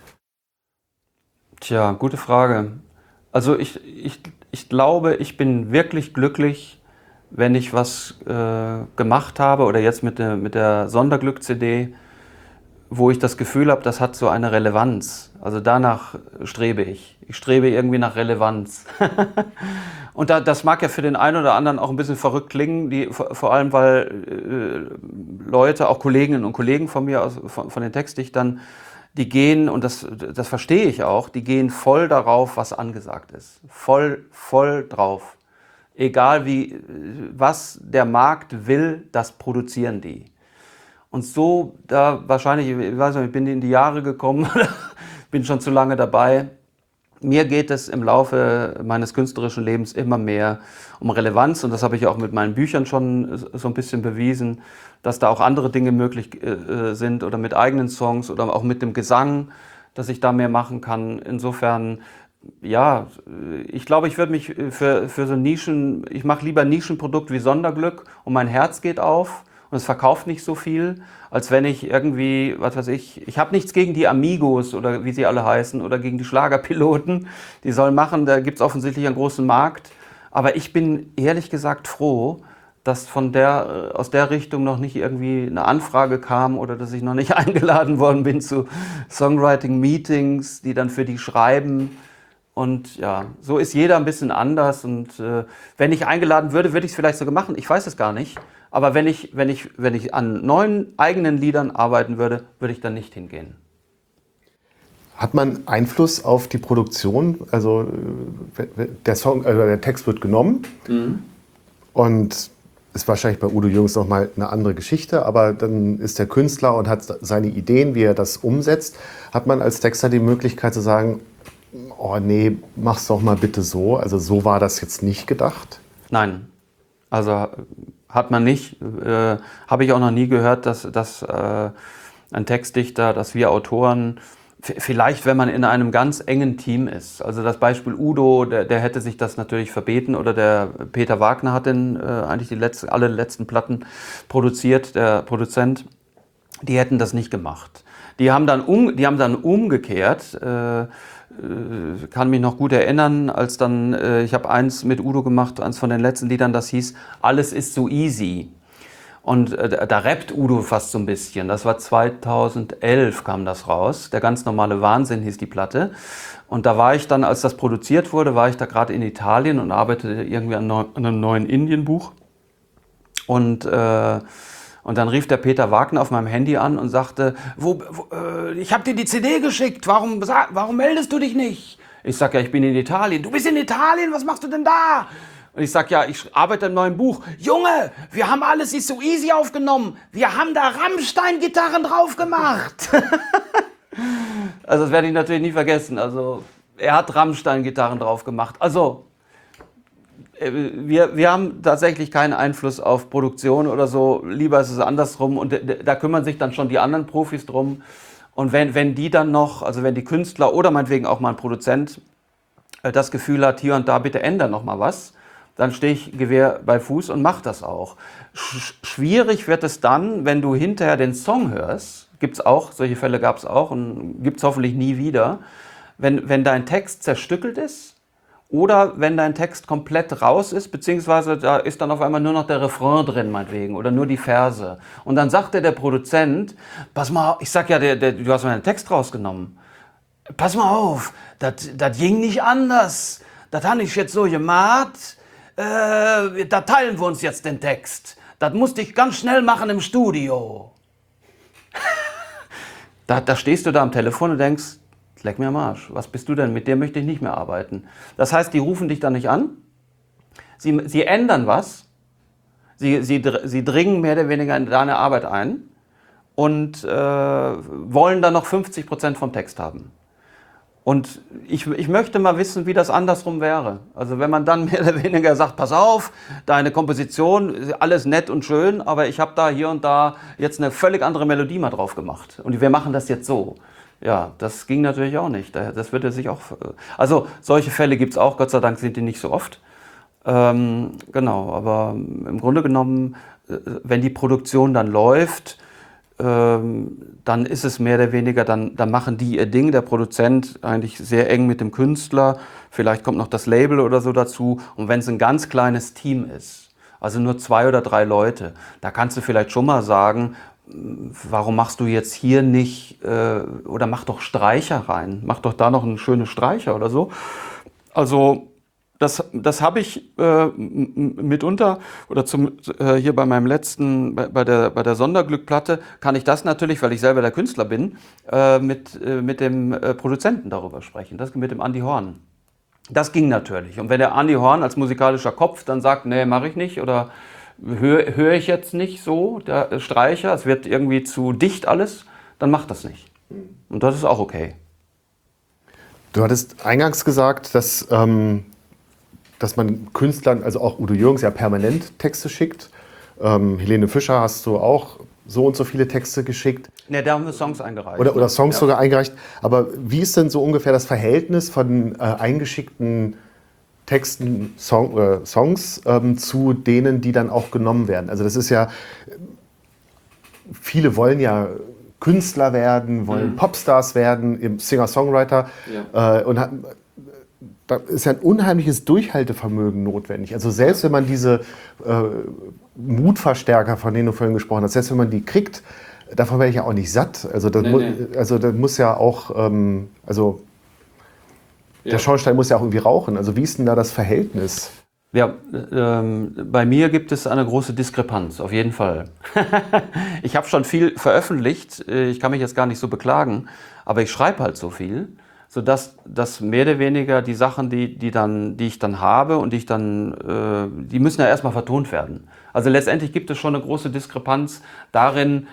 Tja, gute Frage. Also ich, ich, ich glaube, ich bin wirklich glücklich, wenn ich was äh, gemacht habe oder jetzt mit der, mit der Sonderglück-C D, wo ich das Gefühl habe, das hat so eine Relevanz. Also danach strebe ich. Ich strebe irgendwie nach Relevanz. Und da, das mag ja für den einen oder anderen auch ein bisschen verrückt klingen, die, vor, vor allem weil äh, Leute, auch Kolleginnen und Kollegen von mir, aus, von, von den Textdichtern, die gehen, und das, das verstehe ich auch, die gehen voll darauf, was angesagt ist. Voll, voll drauf. Egal wie, was der Markt will, das produzieren die. Und so, da wahrscheinlich, ich weiß nicht, ich bin in die Jahre gekommen, bin schon zu lange dabei. Mir geht es im Laufe meines künstlerischen Lebens immer mehr um Relevanz, und das habe ich auch mit meinen Büchern schon so ein bisschen bewiesen, dass da auch andere Dinge möglich äh, sind oder mit eigenen Songs oder auch mit dem Gesang, dass ich da mehr machen kann. Insofern, ja, ich glaube, ich würde mich für, für so Nischen, ich mache lieber ein Nischenprodukt wie Sonderglück und mein Herz geht auf. Und es verkauft nicht so viel, als wenn ich irgendwie, was weiß ich, ich habe nichts gegen die Amigos oder wie sie alle heißen oder gegen die Schlagerpiloten. Die sollen machen, da gibt es offensichtlich einen großen Markt. Aber ich bin ehrlich gesagt froh, dass von der, aus der Richtung noch nicht irgendwie eine Anfrage kam oder dass ich noch nicht eingeladen worden bin zu Songwriting-Meetings, die dann für die schreiben. Und ja, so ist jeder ein bisschen anders. Und äh, wenn ich eingeladen würde, würde ich es vielleicht sogar machen. Ich weiß es gar nicht. Aber wenn ich, wenn ich, wenn ich an neuen eigenen Liedern arbeiten würde, würde ich dann nicht hingehen. Hat man Einfluss auf die Produktion? Also der Song, also der Text wird genommen, mhm. und ist wahrscheinlich bei Udo Jürgens nochmal eine andere Geschichte, aber dann ist der Künstler und hat seine Ideen, wie er das umsetzt. Hat man als Texter die Möglichkeit zu sagen, oh nee, mach's doch mal bitte so. Also so war das jetzt nicht gedacht? Nein, also hat man nicht. Äh, habe ich auch noch nie gehört, dass, dass äh, ein Textdichter, dass wir Autoren, f- vielleicht wenn man in einem ganz engen Team ist. Also das Beispiel Udo, der, der hätte sich das natürlich verbeten, oder der Peter Wagner hat denn, äh, eigentlich die letzten, alle letzten Platten produziert, der Produzent. Die hätten das nicht gemacht. Die haben dann, um, die haben dann umgekehrt, äh, kann mich noch gut erinnern, als dann, äh, ich habe eins mit Udo gemacht, eins von den letzten Liedern, das hieß Alles ist so easy. Und äh, da rappt Udo fast so ein bisschen. Das war zweitausendelf kam das raus. Der ganz normale Wahnsinn hieß die Platte. Und da war ich dann, als das produziert wurde, war ich da gerade in Italien und arbeitete irgendwie an, neu, an einem neuen Indienbuch. Und äh, Und dann rief der Peter Wagner auf meinem Handy an und sagte, wo, wo, äh, ich habe dir die C D geschickt, warum, warum meldest du dich nicht? Ich sag, ja, ich bin in Italien. Du bist in Italien, was machst du denn da? Und ich sag, ja, ich arbeite an einem neuen Buch. Junge, wir haben Alles ist so easy aufgenommen. Wir haben da Rammstein-Gitarren drauf gemacht. Also das werde ich natürlich nie vergessen. Also er hat Rammstein-Gitarren drauf gemacht. Also Wir, wir haben tatsächlich keinen Einfluss auf Produktion oder so, lieber ist es andersrum, und da kümmern sich dann schon die anderen Profis drum. Und wenn, wenn die dann noch, also wenn die Künstler oder meinetwegen auch mal ein Produzent das Gefühl hat, hier und da bitte ändern noch mal was, dann stehe ich Gewehr bei Fuß und mache das auch. Sch- schwierig wird es dann, wenn du hinterher den Song hörst, gibt's auch, solche Fälle gab es auch und gibt es hoffentlich nie wieder, wenn, wenn dein Text zerstückelt ist, oder wenn dein Text komplett raus ist, beziehungsweise da ist dann auf einmal nur noch der Refrain drin, meinetwegen, oder nur die Verse. Und dann sagte der Produzent, pass mal, ich sag ja, der, der, du hast meinen Text rausgenommen. Pass mal auf, das ging nicht anders. Das habe ich jetzt so gemacht, äh, da teilen wir uns jetzt den Text. Das musste ich ganz schnell machen im Studio. da, da stehst du da am Telefon und denkst, leck mir am Arsch, was bist du denn? Mit dem möchte ich nicht mehr arbeiten. Das heißt, die rufen dich dann nicht an, sie, sie ändern was, sie, sie, sie dringen mehr oder weniger in deine Arbeit ein und äh, wollen dann noch fünfzig Prozent vom Text haben. Und ich, ich möchte mal wissen, wie das andersrum wäre. Also wenn man dann mehr oder weniger sagt, pass auf, deine Komposition, alles nett und schön, aber ich habe da hier und da jetzt eine völlig andere Melodie mal drauf gemacht. Und wir machen das jetzt so. Ja, das ging natürlich auch nicht. Das würde sich auch. Also solche Fälle gibt es auch, Gott sei Dank sind die nicht so oft. Ähm, genau, aber im Grunde genommen, wenn die Produktion dann läuft, ähm, dann ist es mehr oder weniger, dann, dann machen die ihr Ding, der Produzent eigentlich sehr eng mit dem Künstler, vielleicht kommt noch das Label oder so dazu. Und wenn es ein ganz kleines Team ist, also nur zwei oder drei Leute, da kannst du vielleicht schon mal sagen, warum machst du jetzt hier nicht, äh, oder mach doch Streicher rein, mach doch da noch einen schönen Streicher oder so. Also das, das habe ich äh, mitunter, oder zum, äh, hier bei meinem letzten, bei, bei der, bei der Sonderglück-Platte, kann ich das natürlich, weil ich selber der Künstler bin, äh, mit, äh, mit dem äh, Produzenten darüber sprechen, das mit dem Andi Horn. Das ging natürlich. Und wenn der Andi Horn als musikalischer Kopf dann sagt, nee, mache ich nicht, oder höre hör ich jetzt nicht so, der Streicher, es wird irgendwie zu dicht alles, dann macht das nicht. Und das ist auch okay. Du hattest eingangs gesagt, dass, ähm, dass man Künstlern, also auch Udo Jürgens, ja permanent Texte schickt. Ähm, Helene Fischer hast du auch so und so viele Texte geschickt. Ne, da haben wir Songs eingereicht. Oder, oder Songs ja. sogar eingereicht. Aber wie ist denn so ungefähr das Verhältnis von äh, eingeschickten Texten, Song, äh, Songs ähm, zu denen, die dann auch genommen werden? Also das ist ja, viele wollen ja Künstler werden, wollen mhm. Popstars werden, Singer-Songwriter ja. äh, und hat, da ist ja ein unheimliches Durchhaltevermögen notwendig. Also selbst wenn man diese äh, Mutverstärker, von denen du vorhin gesprochen hast, selbst wenn man die kriegt, davon werde ich ja auch nicht satt. Also das, nee, mu nee. Also das muss ja auch, ähm, also ja. der Schornstein muss ja auch irgendwie rauchen. Also wie ist denn da das Verhältnis? Ja, ähm, bei mir gibt es eine große Diskrepanz, auf jeden Fall. Ich habe schon viel veröffentlicht, ich kann mich jetzt gar nicht so beklagen, aber ich schreibe halt so viel. sodass dass mehr oder weniger die Sachen, die, die, dann, die ich dann habe und die ich dann, äh, die müssen ja erstmal vertont werden. Also letztendlich gibt es schon eine große Diskrepanz darin,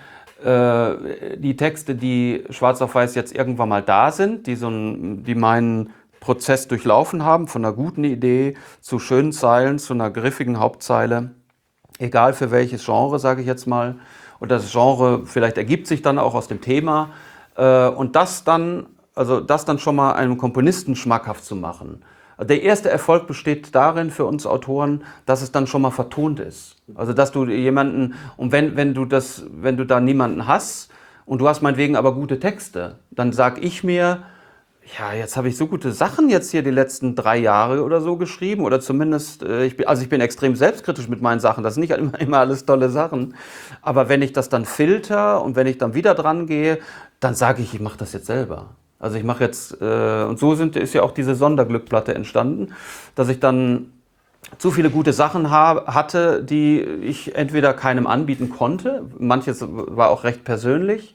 äh, die Texte, die schwarz auf weiß jetzt irgendwann mal da sind, die, so ein, die meinen Prozess durchlaufen haben, von einer guten Idee zu schönen Zeilen, zu einer griffigen Hauptzeile, egal für welches Genre, sage ich jetzt mal. Und das Genre vielleicht ergibt sich dann auch aus dem Thema. Äh, und das dann, also das dann schon mal einem Komponisten schmackhaft zu machen. Der erste Erfolg besteht darin für uns Autoren, dass es dann schon mal vertont ist. Also dass du jemanden, und wenn, wenn du das, wenn du da niemanden hast und du hast meinetwegen aber gute Texte, dann sag ich mir, ja, jetzt habe ich so gute Sachen jetzt hier die letzten drei Jahre oder so geschrieben oder zumindest, äh, ich bin, also ich bin extrem selbstkritisch mit meinen Sachen, das sind nicht immer, immer alles tolle Sachen, aber wenn ich das dann filter und wenn ich dann wieder dran gehe, dann sage ich, ich mache das jetzt selber. Also ich mache jetzt, äh, und so sind, ist ja auch diese Sonderglückplatte entstanden, dass ich dann zu viele gute Sachen hab, hatte, die ich entweder keinem anbieten konnte, manches war auch recht persönlich,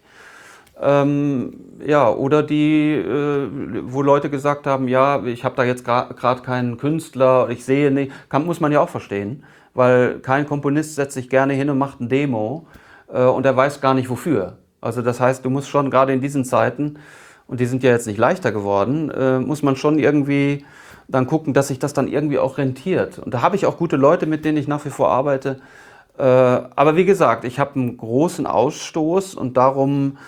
Ähm, ja, oder die, äh, wo Leute gesagt haben, ja, ich habe da jetzt gerade keinen Künstler, ich sehe nicht, kann, muss man ja auch verstehen, weil kein Komponist setzt sich gerne hin und macht ein Demo äh, und er weiß gar nicht wofür. Also das heißt, du musst schon gerade in diesen Zeiten, und die sind ja jetzt nicht leichter geworden, äh, muss man schon irgendwie dann gucken, dass sich das dann irgendwie auch rentiert. Und da habe ich auch gute Leute, mit denen ich nach wie vor arbeite. Äh, aber wie gesagt, ich habe einen großen Ausstoß und darum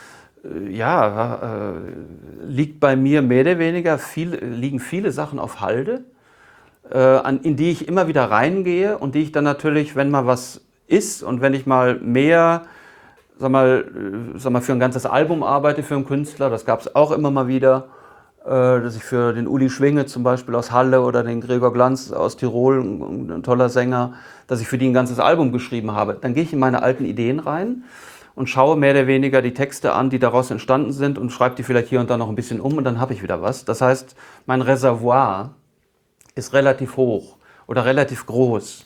ja, äh, liegt bei mir mehr oder weniger viel, liegen viele Sachen auf Halde, äh, an, in die ich immer wieder reingehe und die ich dann natürlich, wenn mal was ist und wenn ich mal mehr, sag mal, äh, sag mal für ein ganzes Album arbeite für einen Künstler, das gab es auch immer mal wieder, äh, dass ich für den Uli Schwinge zum Beispiel aus Halle oder den Gregor Glanz aus Tirol, ein, ein toller Sänger, dass ich für die ein ganzes Album geschrieben habe. Dann gehe ich in meine alten Ideen rein und schaue mehr oder weniger die Texte an, die daraus entstanden sind und schreibe die vielleicht hier und da noch ein bisschen um und dann habe ich wieder was. Das heißt, mein Reservoir ist relativ hoch oder relativ groß.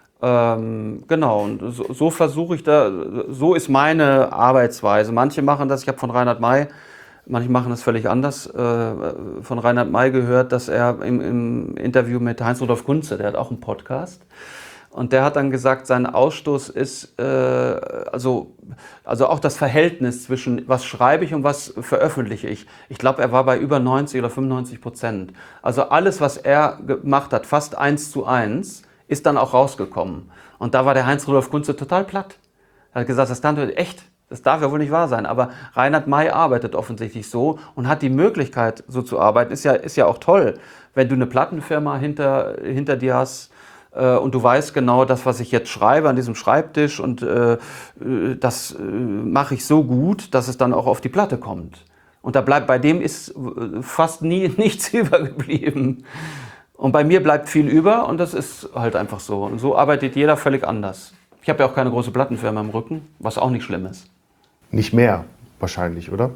Ähm, genau, und so, so versuche ich da, so ist meine Arbeitsweise. Manche machen das, ich habe von Reinhard May, manche machen das völlig anders, äh, von Reinhard May gehört, dass er im, im Interview mit Heinz-Rudolf Kunze, der hat auch einen Podcast, und der hat dann gesagt, sein Ausstoß ist, äh, also, also auch das Verhältnis zwischen was schreibe ich und was veröffentliche ich. Ich glaube, er war bei über neunzig oder fünfundneunzig Prozent. Also alles, was er gemacht hat, fast eins zu eins, ist dann auch rausgekommen. Und da war der Heinz-Rudolf Kunze total platt. Er hat gesagt, das kann doch echt, das darf ja wohl nicht wahr sein. Aber Reinhard May arbeitet offensichtlich so und hat die Möglichkeit, so zu arbeiten. Ist ja, ist ja auch toll, wenn du eine Plattenfirma hinter, hinter dir hast, und du weißt genau, das, was ich jetzt schreibe an diesem Schreibtisch, und äh, das äh, mache ich so gut, dass es dann auch auf die Platte kommt. Und da bleibt, bei dem ist fast nie nichts übergeblieben. Und bei mir bleibt viel über und das ist halt einfach so. Und so arbeitet jeder völlig anders. Ich habe ja auch keine große Plattenfirma im Rücken, was auch nicht schlimm ist. Nicht mehr wahrscheinlich, oder?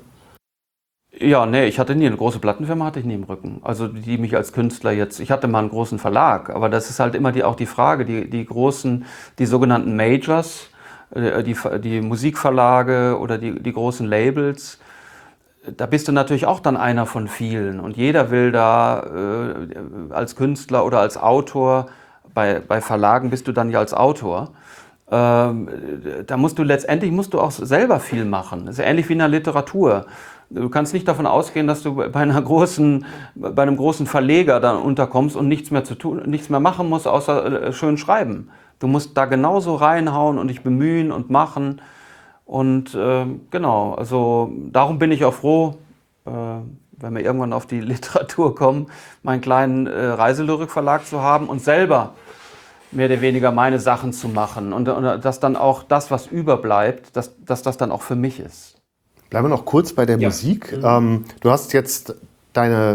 Ja, nee, ich hatte nie eine große Plattenfirma, hatte ich nie im Rücken. Also die mich als Künstler jetzt, ich hatte mal einen großen Verlag, aber das ist halt immer die, auch die Frage, die, die großen, die sogenannten Majors, äh, die, die Musikverlage oder die, die großen Labels, da bist du natürlich auch dann einer von vielen und jeder will da äh, als Künstler oder als Autor, bei, bei Verlagen bist du dann ja als Autor. Ähm, da musst du letztendlich musst du auch selber viel machen. Das ist ja ähnlich wie in der Literatur. Du kannst nicht davon ausgehen, dass du bei einer großen, bei einem großen Verleger dann unterkommst und nichts mehr zu tun, nichts mehr machen musst, außer schön schreiben. Du musst da genauso reinhauen und dich bemühen und machen. Und äh, genau, also darum bin ich auch froh, äh, wenn wir irgendwann auf die Literatur kommen, meinen kleinen äh, Reiselyrikverlag zu haben und selber mehr oder weniger meine Sachen zu machen. Und, und dass dann auch das, was überbleibt, dass, dass das dann auch für mich ist. Bleiben wir noch kurz bei der ja. Musik. Mhm. Ähm, du hast jetzt deine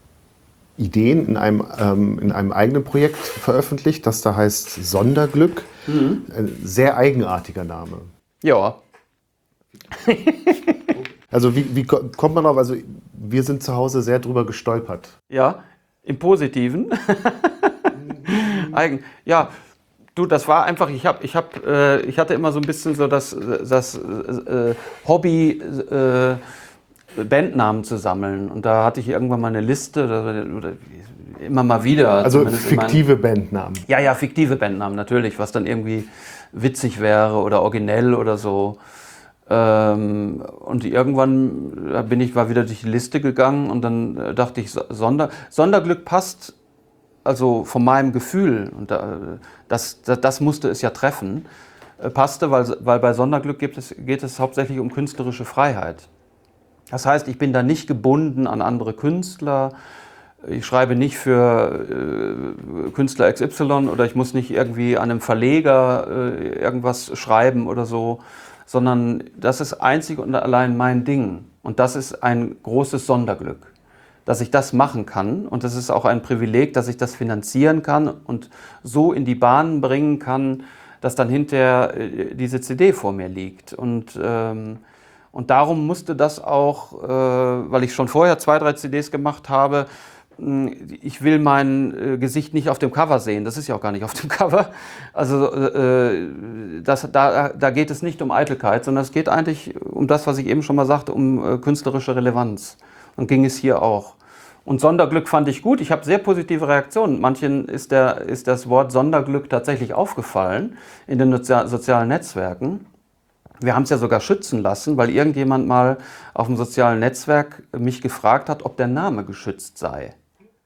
Ideen in einem, ähm, in einem eigenen Projekt veröffentlicht, das da heißt Sonderglück. Mhm. Ein sehr eigenartiger Name. Ja. Also wie, wie kommt man auf, also wir sind zu Hause sehr drüber gestolpert. Ja, im Positiven. Eigen, ja. Du, das war einfach, ich, hab, ich, hab, äh, ich hatte immer so ein bisschen so das, das äh, Hobby, äh, Bandnamen zu sammeln. Und da hatte ich irgendwann mal eine Liste, oder, oder immer mal wieder. Also fiktive Bandnamen. Ja, ja, fiktive Bandnamen, natürlich, was dann irgendwie witzig wäre oder originell oder so. Ähm, und irgendwann bin ich mal wieder durch die Liste gegangen und dann dachte ich, Sonder, Sonderglück passt also von meinem Gefühl, und da, das, das, das musste es ja treffen, äh, passte, weil, weil bei Sonderglück geht es, geht es hauptsächlich um künstlerische Freiheit. Das heißt, ich bin da nicht gebunden an andere Künstler, ich schreibe nicht für äh, Künstler X Y oder ich muss nicht irgendwie an einem Verleger äh, irgendwas schreiben oder so, sondern das ist einzig und allein mein Ding. Und das ist ein großes Sonderglück, dass ich das machen kann. Und das ist auch ein Privileg, dass ich das finanzieren kann und so in die Bahnen bringen kann, dass dann hinterher äh, diese C D vor mir liegt. Und, ähm, und darum musste das auch, äh, weil ich schon vorher zwei, drei C Ds gemacht habe, ich will mein äh, Gesicht nicht auf dem Cover sehen, das ist ja auch gar nicht auf dem Cover. Also äh, das, da, da geht es nicht um Eitelkeit, sondern es geht eigentlich um das, was ich eben schon mal sagte, um äh, künstlerische Relevanz. Und ging es hier auch. Und Sonderglück fand ich gut, ich habe sehr positive Reaktionen. Manchen ist, der, ist das Wort Sonderglück tatsächlich aufgefallen in den Sozi- sozialen Netzwerken. Wir haben es ja sogar schützen lassen, weil irgendjemand mal auf dem sozialen Netzwerk mich gefragt hat, ob der Name geschützt sei.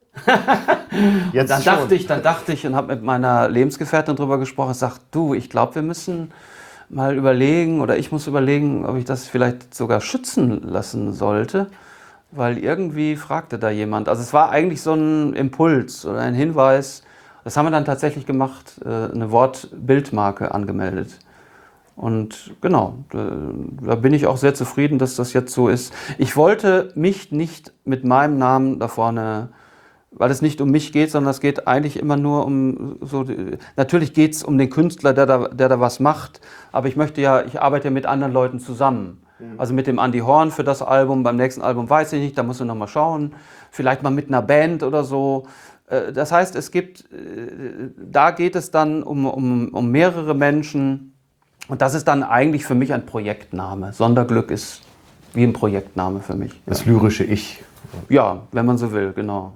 Jetzt dann, dachte ich, dann dachte ich und habe mit meiner Lebensgefährtin darüber gesprochen, sagt, du, ich glaube, wir müssen mal überlegen oder ich muss überlegen, ob ich das vielleicht sogar schützen lassen sollte, weil irgendwie fragte da jemand. Also es war eigentlich so ein Impuls oder ein Hinweis. Das haben wir dann tatsächlich gemacht, eine Wort-Bildmarke angemeldet. Und genau, da bin ich auch sehr zufrieden, dass das jetzt so ist. Ich wollte mich nicht mit meinem Namen da vorne, weil es nicht um mich geht, sondern es geht eigentlich immer nur um so, natürlich geht es um den Künstler, der da, der da was macht, aber ich möchte ja, ich arbeite ja mit anderen Leuten zusammen. Also mit dem Andy Horn für das Album, beim nächsten Album weiß ich nicht, da musst du noch mal schauen, vielleicht mal mit einer Band oder so. Das heißt, es gibt, da geht es dann um, um, um mehrere Menschen und das ist dann eigentlich für mich ein Projektname. Sonderglück ist wie ein Projektname für mich. Das lyrische Ich. Ja, wenn man so will, genau.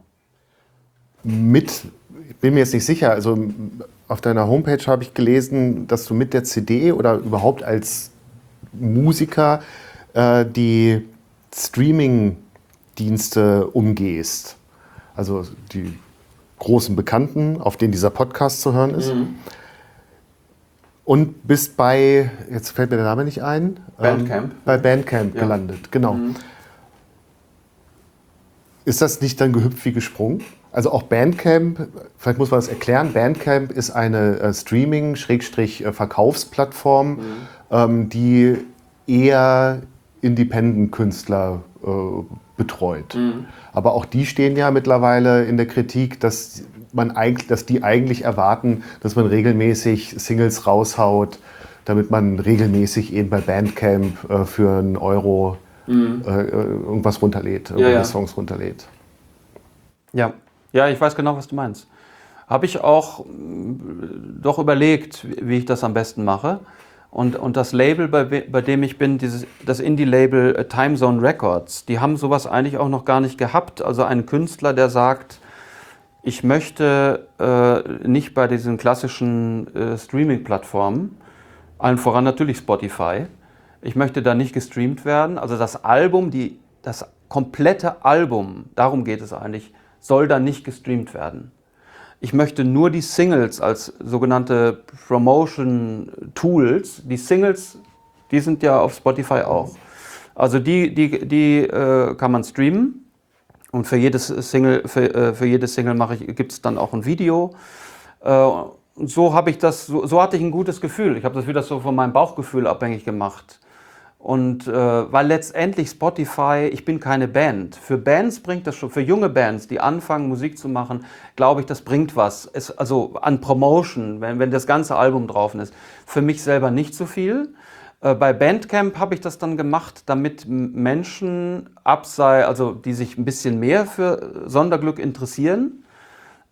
Mit, ich bin mir jetzt nicht sicher, also auf deiner Homepage habe ich gelesen, dass du mit der C D oder überhaupt als Musiker äh, die Streaming-Dienste umgehst. Also die großen Bekannten, auf denen dieser Podcast zu hören ist. Mhm. Und bist bei, jetzt fällt mir der Name nicht ein, Bandcamp. Ähm, bei Bandcamp ja. gelandet, genau. Mhm. Ist das nicht dann gehüpft wie gesprungen? Also auch Bandcamp, vielleicht muss man das erklären, Bandcamp ist eine äh, Streaming-Verkaufsplattform, mhm. ähm, die eher Independent-Künstler äh, betreut. Mhm. Aber auch die stehen ja mittlerweile in der Kritik, dass, man eigentlich, dass die eigentlich erwarten, dass man regelmäßig Singles raushaut, damit man regelmäßig eben bei Bandcamp äh, für einen Euro mhm. äh, irgendwas runterlädt, irgendwelche ja, ja. Songs runterlädt. Ja. Ja, ich weiß genau, was du meinst. Habe ich auch doch überlegt, wie ich das am besten mache. Und, und das Label, bei, bei dem ich bin, dieses, das Indie-Label Time Zone Records, die haben sowas eigentlich auch noch gar nicht gehabt. Also ein Künstler, der sagt, ich möchte äh, nicht bei diesen klassischen äh, Streaming-Plattformen, allen voran natürlich Spotify, ich möchte da nicht gestreamt werden. Also das Album, die, das komplette Album, darum geht es eigentlich, soll da nicht gestreamt werden. Ich möchte nur die Singles als sogenannte Promotion-Tools, die Singles, die sind ja auf Spotify auch. Also die, die, die äh, kann man streamen und für jedes Single, für, äh, für jedes Single mache ich, gibt es dann auch ein Video. Äh, und so habe ich das, so, so hatte ich ein gutes Gefühl. Ich habe das wieder so von meinem Bauchgefühl abhängig gemacht. Und äh, weil letztendlich Spotify, ich bin keine Band. Für Bands bringt das schon, für junge Bands, die anfangen Musik zu machen, glaube ich, das bringt was. Es, also an Promotion, wenn, wenn das ganze Album drauf ist. Für mich selber nicht so viel. Äh, bei Bandcamp habe ich das dann gemacht, damit Menschen abseits, also die sich ein bisschen mehr für Sonderglück interessieren,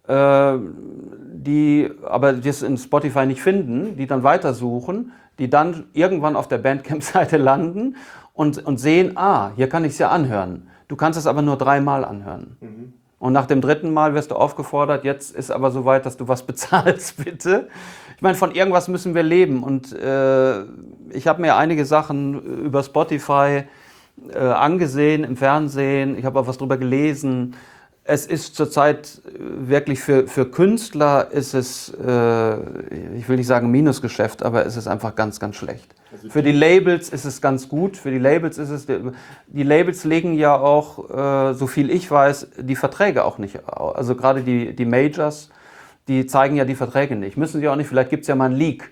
äh, die aber das in Spotify nicht finden, die dann weitersuchen, die dann irgendwann auf der Bandcamp-Seite landen und, und sehen, ah, hier kann ich es ja anhören. Du kannst es aber nur dreimal anhören. Mhm. Und nach dem dritten Mal wirst du aufgefordert, jetzt ist aber soweit, dass du was bezahlst, bitte. Ich meine, von irgendwas müssen wir leben. Und äh, ich habe mir einige Sachen über Spotify äh, angesehen im Fernsehen. Ich habe auch was drüber gelesen. Es ist zurzeit wirklich für, für Künstler ist es, äh, ich will nicht sagen Minusgeschäft, aber es ist einfach ganz, ganz schlecht. Also für die Labels ist es ganz gut. Für die Labels ist es, die Labels legen ja auch, äh, so viel ich weiß, die Verträge auch nicht. Also gerade die, die Majors, die zeigen ja die Verträge nicht. Müssen sie auch nicht, vielleicht gibt es ja mal einen Leak.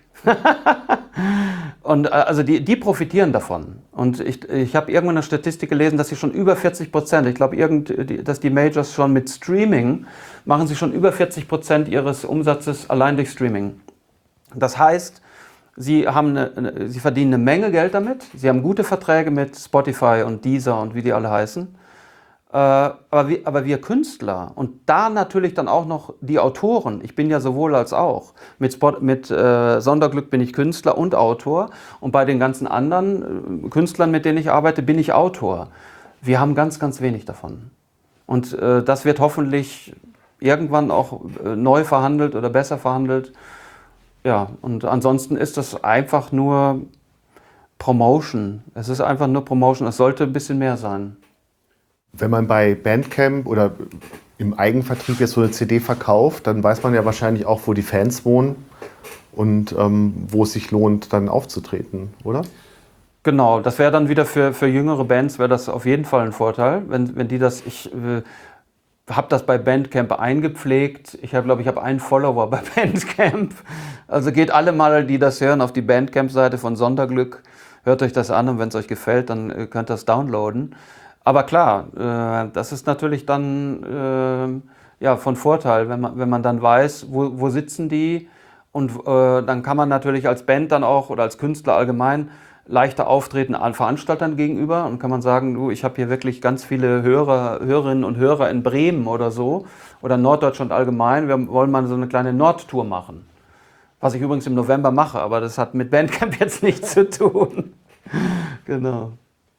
Und also die, die profitieren davon. Und ich, ich habe irgendwann eine Statistik gelesen, dass sie schon über vierzig Prozent, ich glaube, dass die Majors schon mit Streaming, machen sie schon über vierzig Prozent ihres Umsatzes allein durch Streaming. Das heißt, sie, haben eine, sie verdienen eine Menge Geld damit, sie haben gute Verträge mit Spotify und Deezer und wie die alle heißen. Aber wir, aber wir Künstler und da natürlich dann auch noch die Autoren, ich bin ja sowohl als auch, mit, Spot, mit äh, Sonderglück bin ich Künstler und Autor und bei den ganzen anderen äh, Künstlern, mit denen ich arbeite, bin ich Autor. Wir haben ganz, ganz wenig davon. Und äh, das wird hoffentlich irgendwann auch äh, neu verhandelt oder besser verhandelt. Ja, und ansonsten ist das einfach nur Promotion. Es ist einfach nur Promotion, es sollte ein bisschen mehr sein. Wenn man bei Bandcamp oder im Eigenvertrieb jetzt so eine C D verkauft, dann weiß man ja wahrscheinlich auch, wo die Fans wohnen und ähm, wo es sich lohnt, dann aufzutreten, oder? Genau, das wäre dann wieder für, für jüngere Bands, wäre das auf jeden Fall ein Vorteil, wenn, wenn die das, ich äh, habe das bei Bandcamp eingepflegt, ich habe glaube ich habe einen Follower bei Bandcamp, also geht alle mal, die das hören, auf die Bandcamp-Seite von Sonderglück, hört euch das an und wenn es euch gefällt, dann äh, könnt ihr das downloaden. Aber klar, äh, das ist natürlich dann äh, ja, von Vorteil, wenn man, wenn man dann weiß, wo, wo sitzen die und äh, dann kann man natürlich als Band dann auch oder als Künstler allgemein leichter auftreten an Veranstaltern gegenüber und kann man sagen, du, ich habe hier wirklich ganz viele Hörer, Hörerinnen und Hörer in Bremen oder so oder Norddeutschland allgemein, wir wollen mal so eine kleine Nordtour machen. Was ich übrigens im November mache, aber das hat mit Bandcamp jetzt nichts zu tun. Genau.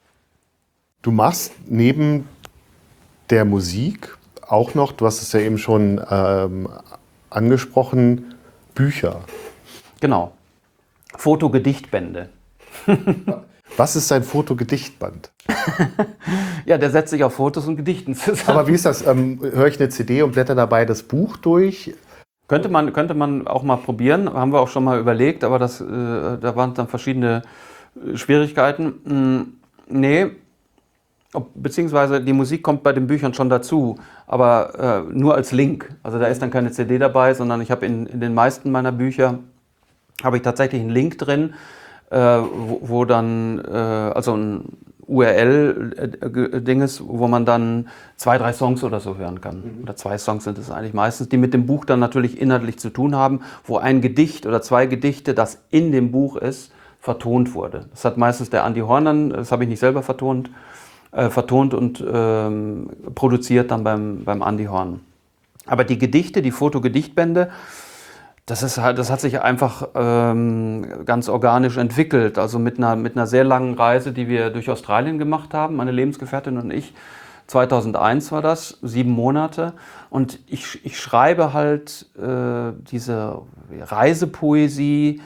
Du machst neben der Musik auch noch, du hast es ja eben schon ähm, angesprochen, Bücher. Genau. Fotogedichtbände. Was ist ein Fotogedichtband? Ja, der setzt sich auf Fotos und Gedichten zusammen. Aber wie ist das? Ähm, höre ich eine C D und blätter dabei das Buch durch? Könnte man, könnte man auch mal probieren, haben wir auch schon mal überlegt, aber das, äh, da waren dann verschiedene Schwierigkeiten. Hm, nee. Beziehungsweise die Musik kommt bei den Büchern schon dazu, aber äh, nur als Link. Also da ist dann keine C D dabei, sondern ich habe in, in den meisten meiner Bücher habe ich tatsächlich einen Link drin, äh, wo, wo dann, äh, also ein U R L-Ding ist, wo man dann zwei, drei Songs oder so hören kann. Mhm. Oder zwei Songs sind es eigentlich meistens, die mit dem Buch dann natürlich inhaltlich zu tun haben, wo ein Gedicht oder zwei Gedichte, das in dem Buch ist, vertont wurde. Das hat meistens der Andi Hornan, das habe ich nicht selber vertont, Äh, vertont und ähm, produziert dann beim, beim Andi Horn. Aber die Gedichte, die Fotogedichtbände, das, ist halt, das hat sich einfach ähm, ganz organisch entwickelt. Also mit einer, mit einer sehr langen Reise, die wir durch Australien gemacht haben, meine Lebensgefährtin und ich. zweitausendeins war das, sieben Monate. Und ich, ich schreibe halt äh, diese Reisepoesie.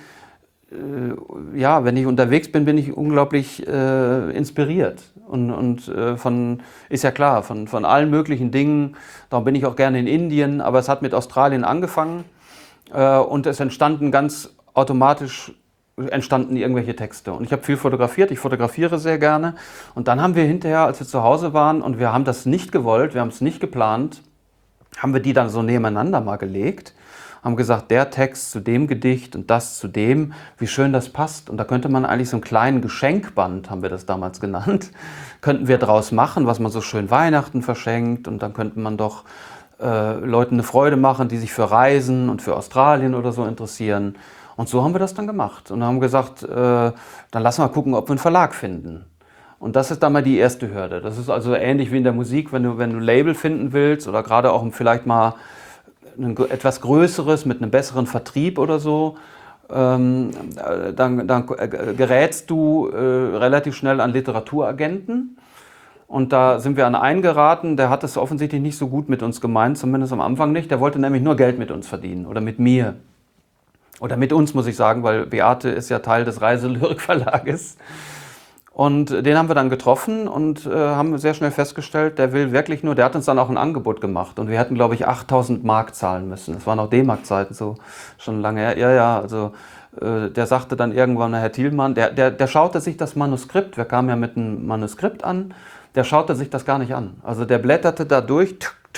Ja, wenn ich unterwegs bin, bin ich unglaublich äh, inspiriert. Und, und äh, von, ist ja klar, von, von allen möglichen Dingen. Darum bin ich auch gerne in Indien, aber es hat mit Australien angefangen äh, und es entstanden ganz automatisch entstanden irgendwelche Texte. Und ich habe viel fotografiert, ich fotografiere sehr gerne. Und dann haben wir hinterher, als wir zu Hause waren und wir haben das nicht gewollt, wir haben es nicht geplant, haben wir die dann so nebeneinander mal gelegt. Haben gesagt, der Text zu dem Gedicht und das zu dem, wie schön das passt. Und da könnte man eigentlich so einen kleinen Geschenkband, haben wir das damals genannt, könnten wir draus machen, was man so schön Weihnachten verschenkt. Und dann könnte man doch äh, Leuten eine Freude machen, die sich für Reisen und für Australien oder so interessieren. Und so haben wir das dann gemacht. Und haben gesagt, äh, dann lassen wir gucken, ob wir einen Verlag finden. Und das ist dann mal die erste Hürde. Das ist also ähnlich wie in der Musik, wenn du, wenn du ein Label finden willst oder gerade auch vielleicht mal ein etwas größeres mit einem besseren Vertrieb oder so, ähm, dann, dann gerätst du äh, relativ schnell an Literaturagenten. Und da sind wir an einen geraten, der hat es offensichtlich nicht so gut mit uns gemeint, zumindest am Anfang nicht. Der wollte nämlich nur Geld mit uns verdienen oder mit mir. Oder mit uns, muss ich sagen, weil Beate ist ja Teil des Reiselyrik-Verlages. Und den haben wir dann getroffen und äh, haben sehr schnell festgestellt, der will wirklich nur, der hat uns dann auch ein Angebot gemacht. Und wir hätten, glaube ich, achttausend Mark zahlen müssen. Das waren auch D-Mark-Zeiten, so schon lange her. Ja, ja, also äh, der sagte dann irgendwann, Herr Thielmann, der, der, der schaute sich das Manuskript, wir kamen ja mit einem Manuskript an, der schaute sich das gar nicht an. Also der blätterte da durch,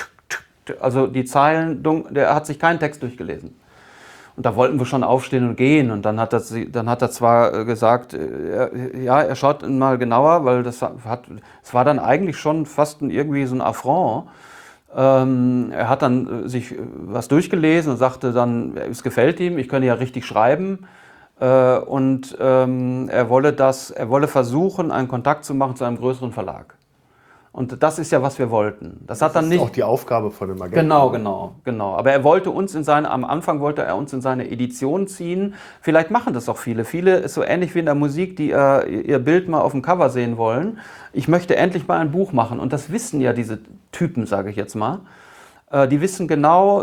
also die Zeilen, der hat sich keinen Text durchgelesen. Und da wollten wir schon aufstehen und gehen. Und dann hat er, dann hat er zwar gesagt, ja, er schaut mal genauer, weil das hat, es war dann eigentlich schon fast irgendwie so ein Affront. Ähm, er hat dann sich was durchgelesen und sagte dann, es gefällt ihm, ich könne ja richtig schreiben. Äh, und ähm, er wolle das, er wolle versuchen, einen Kontakt zu machen zu einem größeren Verlag. Und das ist ja, was wir wollten. Das, das hat dann ist nicht auch die Aufgabe von dem Agenten. Genau, genau, genau. Aber er wollte uns in seine, am Anfang wollte er uns in seine Edition ziehen. Vielleicht machen das auch viele. Viele ist so ähnlich wie in der Musik, die äh, ihr Bild mal auf dem Cover sehen wollen. Ich möchte endlich mal ein Buch machen. Und das wissen ja diese Typen, sage ich jetzt mal. Äh, die wissen genau,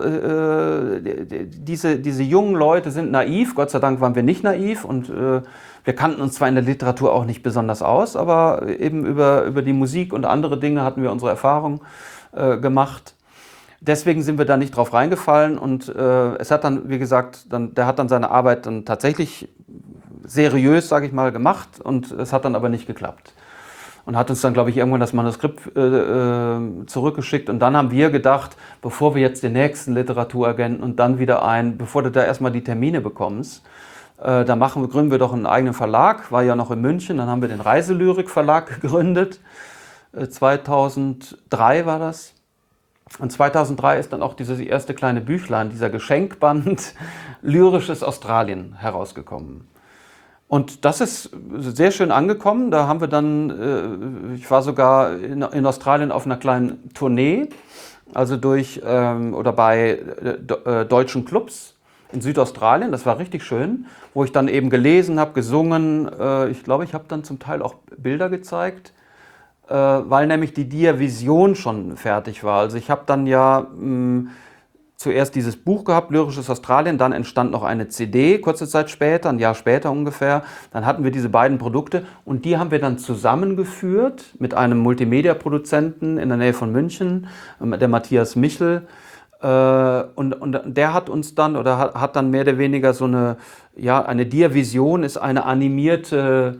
äh, diese, diese jungen Leute sind naiv. Gott sei Dank waren wir nicht naiv und äh, wir kannten uns zwar in der Literatur auch nicht besonders aus, aber eben über, über die Musik und andere Dinge hatten wir unsere Erfahrung äh, gemacht. Deswegen sind wir da nicht drauf reingefallen und äh, es hat dann, wie gesagt, dann, der hat dann seine Arbeit dann tatsächlich seriös, sage ich mal, gemacht und es hat dann aber nicht geklappt. Und hat uns dann, glaube ich, irgendwann das Manuskript äh, zurückgeschickt. Und dann haben wir gedacht, bevor wir jetzt den nächsten Literaturagenten und dann wieder einen, bevor du da erstmal die Termine bekommst, Äh, da machen wir, gründen wir doch einen eigenen Verlag, war ja noch in München, dann haben wir den Reiselyrik-Verlag gegründet, äh, zweitausenddrei war das. Und zweitausenddrei ist dann auch dieses erste kleine Büchlein, dieser Geschenkband Lyrisches Australien herausgekommen. Und das ist sehr schön angekommen, da haben wir dann, äh, ich war sogar in, in Australien auf einer kleinen Tournee, also durch, ähm, oder bei äh, deutschen Clubs in Südaustralien, das war richtig schön, wo ich dann eben gelesen habe, gesungen. Äh, ich glaube, ich habe dann zum Teil auch Bilder gezeigt, äh, weil nämlich die Dia-Vision schon fertig war. Also ich habe dann ja mh, zuerst dieses Buch gehabt, Lyrisches Australien, dann entstand noch eine C D, kurze Zeit später, ein Jahr später ungefähr. Dann hatten wir diese beiden Produkte und die haben wir dann zusammengeführt mit einem Multimedia-Produzenten in der Nähe von München, der Matthias Michel. Und, und der hat uns dann, oder hat, hat dann mehr oder weniger so eine, ja, eine Dia-Vision ist eine animierte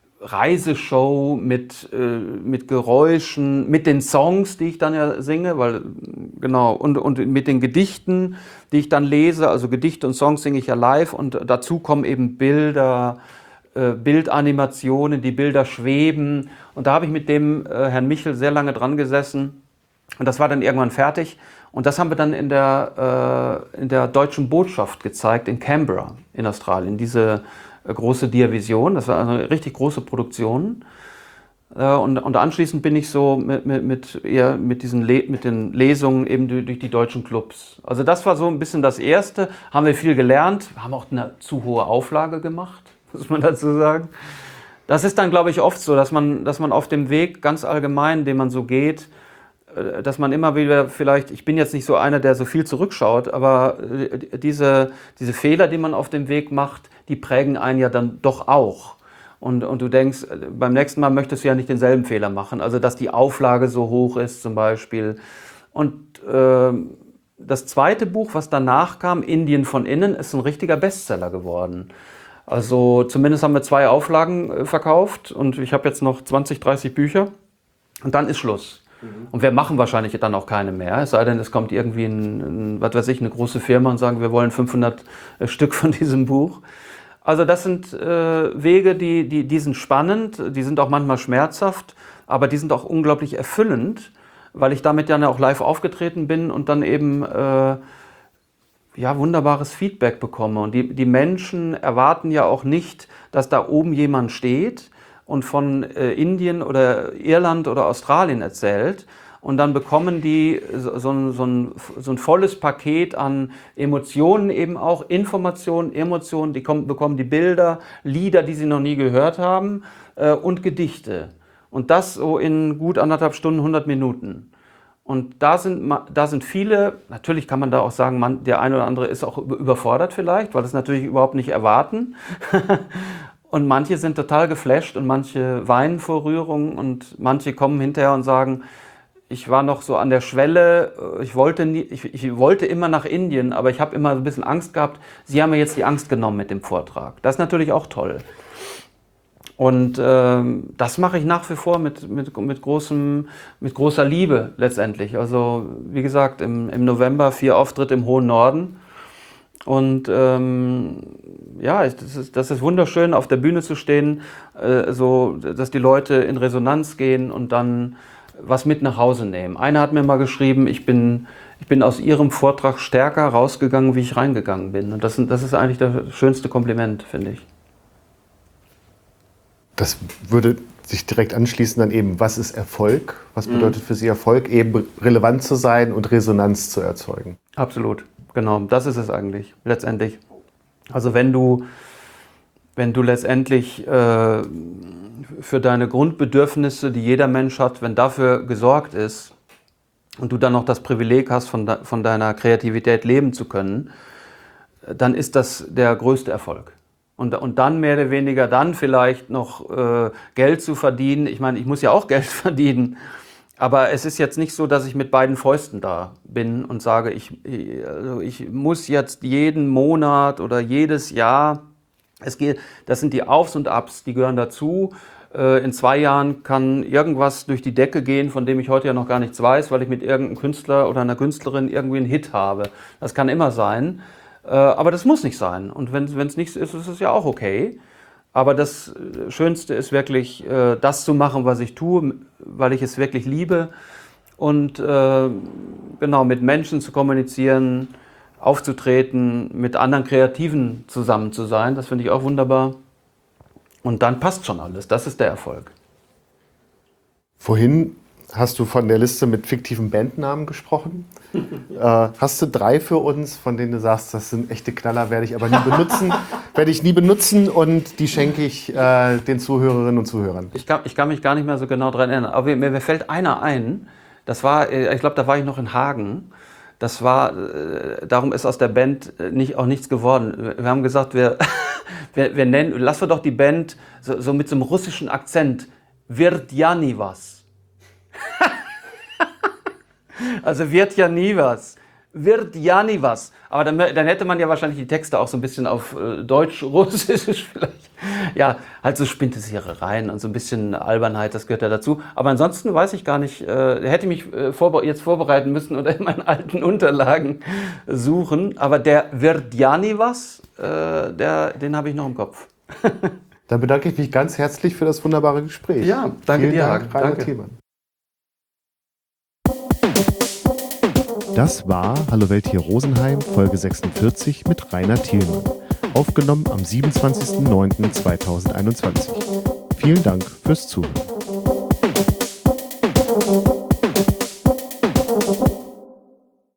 Reiseshow mit, äh, mit Geräuschen, mit den Songs, die ich dann ja singe, weil, genau, und, und mit den Gedichten, die ich dann lese, also Gedichte und Songs singe ich ja live und dazu kommen eben Bilder, äh, Bildanimationen, die Bilder schweben und da habe ich mit dem äh, Herrn Michel sehr lange dran gesessen und das war dann irgendwann fertig. Und das haben wir dann in der, äh, in der Deutschen Botschaft gezeigt, in Canberra in Australien, diese äh, große Dia-Vision. Das war eine richtig große Produktion. Äh, und, und anschließend bin ich so mit, mit, mit, eher mit, diesen Le mit den Lesungen eben durch, durch die deutschen Clubs. Also das war so ein bisschen das Erste. Haben wir viel gelernt, haben auch eine zu hohe Auflage gemacht, muss man dazu sagen. Das ist dann, glaube ich, oft so, dass man, dass man auf dem Weg ganz allgemein, den man so geht, dass man immer wieder vielleicht, ich bin jetzt nicht so einer, der so viel zurückschaut, aber diese, diese Fehler, die man auf dem Weg macht, die prägen einen ja dann doch auch. Und, und du denkst, beim nächsten Mal möchtest du ja nicht denselben Fehler machen. Also, dass die Auflage so hoch ist zum Beispiel. Und äh, das zweite Buch, was danach kam, Indien von innen, ist ein richtiger Bestseller geworden. Also zumindest haben wir zwei Auflagen verkauft und ich habe jetzt noch zwanzig, dreißig Bücher und dann ist Schluss. Und wir machen wahrscheinlich dann auch keine mehr, es sei denn, es kommt irgendwie ein, ein, was weiß ich, eine große Firma und sagen, wir wollen fünfhundert Stück von diesem Buch. Also das sind äh, Wege, die, die, die sind spannend, die sind auch manchmal schmerzhaft, aber die sind auch unglaublich erfüllend, weil ich damit dann auch live aufgetreten bin und dann eben äh, ja, wunderbares Feedback bekomme. Und die, die Menschen erwarten ja auch nicht, dass da oben jemand steht und von äh, Indien oder Irland oder Australien erzählt und dann bekommen die so, so, ein, so, ein, so ein volles Paket an Emotionen, eben auch Informationen, Emotionen, die kommen, bekommen die Bilder, Lieder, die sie noch nie gehört haben äh, und Gedichte. Und das so in gut anderthalb Stunden, hundert Minuten. Und da sind, da sind viele, natürlich kann man da auch sagen, man, der eine oder andere ist auch überfordert vielleicht, weil das natürlich überhaupt nicht erwarten. Und manche sind total geflasht und manche weinen vor Rührung und manche kommen hinterher und sagen, ich war noch so an der Schwelle, ich wollte, nie, ich, ich wollte immer nach Indien, aber ich habe immer ein bisschen Angst gehabt. Sie haben mir jetzt die Angst genommen mit dem Vortrag. Das ist natürlich auch toll. Und ähm, das mache ich nach wie vor mit, mit, mit, großem, mit großer Liebe letztendlich. Also wie gesagt, im, im November vier Auftritte im hohen Norden. Und ähm, ja, das ist, das ist wunderschön, auf der Bühne zu stehen, äh, so, dass die Leute in Resonanz gehen und dann was mit nach Hause nehmen. Einer hat mir mal geschrieben, ich bin, ich bin aus Ihrem Vortrag stärker rausgegangen, wie ich reingegangen bin. Und das, das ist eigentlich das schönste Kompliment, finde ich. Das würde sich direkt anschließen dann eben, was ist Erfolg? Was bedeutet für Sie Erfolg? Eben relevant zu sein und Resonanz zu erzeugen. Absolut, genau. Das ist es eigentlich, letztendlich. Also wenn du, wenn du letztendlich äh, für deine Grundbedürfnisse, die jeder Mensch hat, wenn dafür gesorgt ist und du dann noch das Privileg hast, von, de, von deiner Kreativität leben zu können, dann ist das der größte Erfolg. Und, und dann mehr oder weniger dann vielleicht noch äh, Geld zu verdienen. Ich meine, ich muss ja auch Geld verdienen. Aber es ist jetzt nicht so, dass ich mit beiden Fäusten da bin und sage, ich, also ich muss jetzt jeden Monat oder jedes Jahr, es geht, das sind die Aufs und Abs, die gehören dazu. Äh, in zwei Jahren kann irgendwas durch die Decke gehen, von dem ich heute ja noch gar nichts weiß, weil ich mit irgendeinem Künstler oder einer Künstlerin irgendwie einen Hit habe. Das kann immer sein. Aber das muss nicht sein. Und wenn es nichts ist, ist es ja auch okay. Aber das Schönste ist wirklich, das zu machen, was ich tue, weil ich es wirklich liebe. Und äh, genau, mit Menschen zu kommunizieren, aufzutreten, mit anderen Kreativen zusammen zu sein, das finde ich auch wunderbar. Und dann passt schon alles. Das ist der Erfolg. Vorhin hast du von der Liste mit fiktiven Bandnamen gesprochen. äh, hast du drei für uns, von denen du sagst, das sind echte Knaller, werde ich aber nie benutzen, werde ich nie benutzen und die schenke ich äh, den Zuhörerinnen und Zuhörern? Ich kann, ich kann mich gar nicht mehr so genau daran erinnern, aber mir, mir fällt einer ein, das war, ich glaube, da war ich noch in Hagen. Das war, äh, darum ist aus der Band nicht, auch nichts geworden. Wir haben gesagt, wir, wir, wir nennen, lassen wir doch die Band so, so mit so einem russischen Akzent, wird ja nie was. Also wird ja nie was. Wird ja nie was. Aber dann, dann hätte man ja wahrscheinlich die Texte auch so ein bisschen auf äh, Deutsch-Russisch vielleicht. Ja, halt so Spinteserereien und so ein bisschen Albernheit, das gehört ja dazu. Aber ansonsten weiß ich gar nicht, äh, hätte mich äh, vorbe- jetzt vorbereiten müssen oder in meinen alten Unterlagen suchen. Aber der wird ja nie was, äh, der, den habe ich noch im Kopf. Dann bedanke ich mich ganz herzlich für das wunderbare Gespräch. Ja, danke Vielen dir, Dank, Rainer danke. Thielmann. Das war Hallo Welt hier Rosenheim, Folge sechsundvierzig mit Rainer Thielmann. Aufgenommen am siebenundzwanzigsten neunten zweitausendeinundzwanzig. Vielen Dank fürs Zuhören.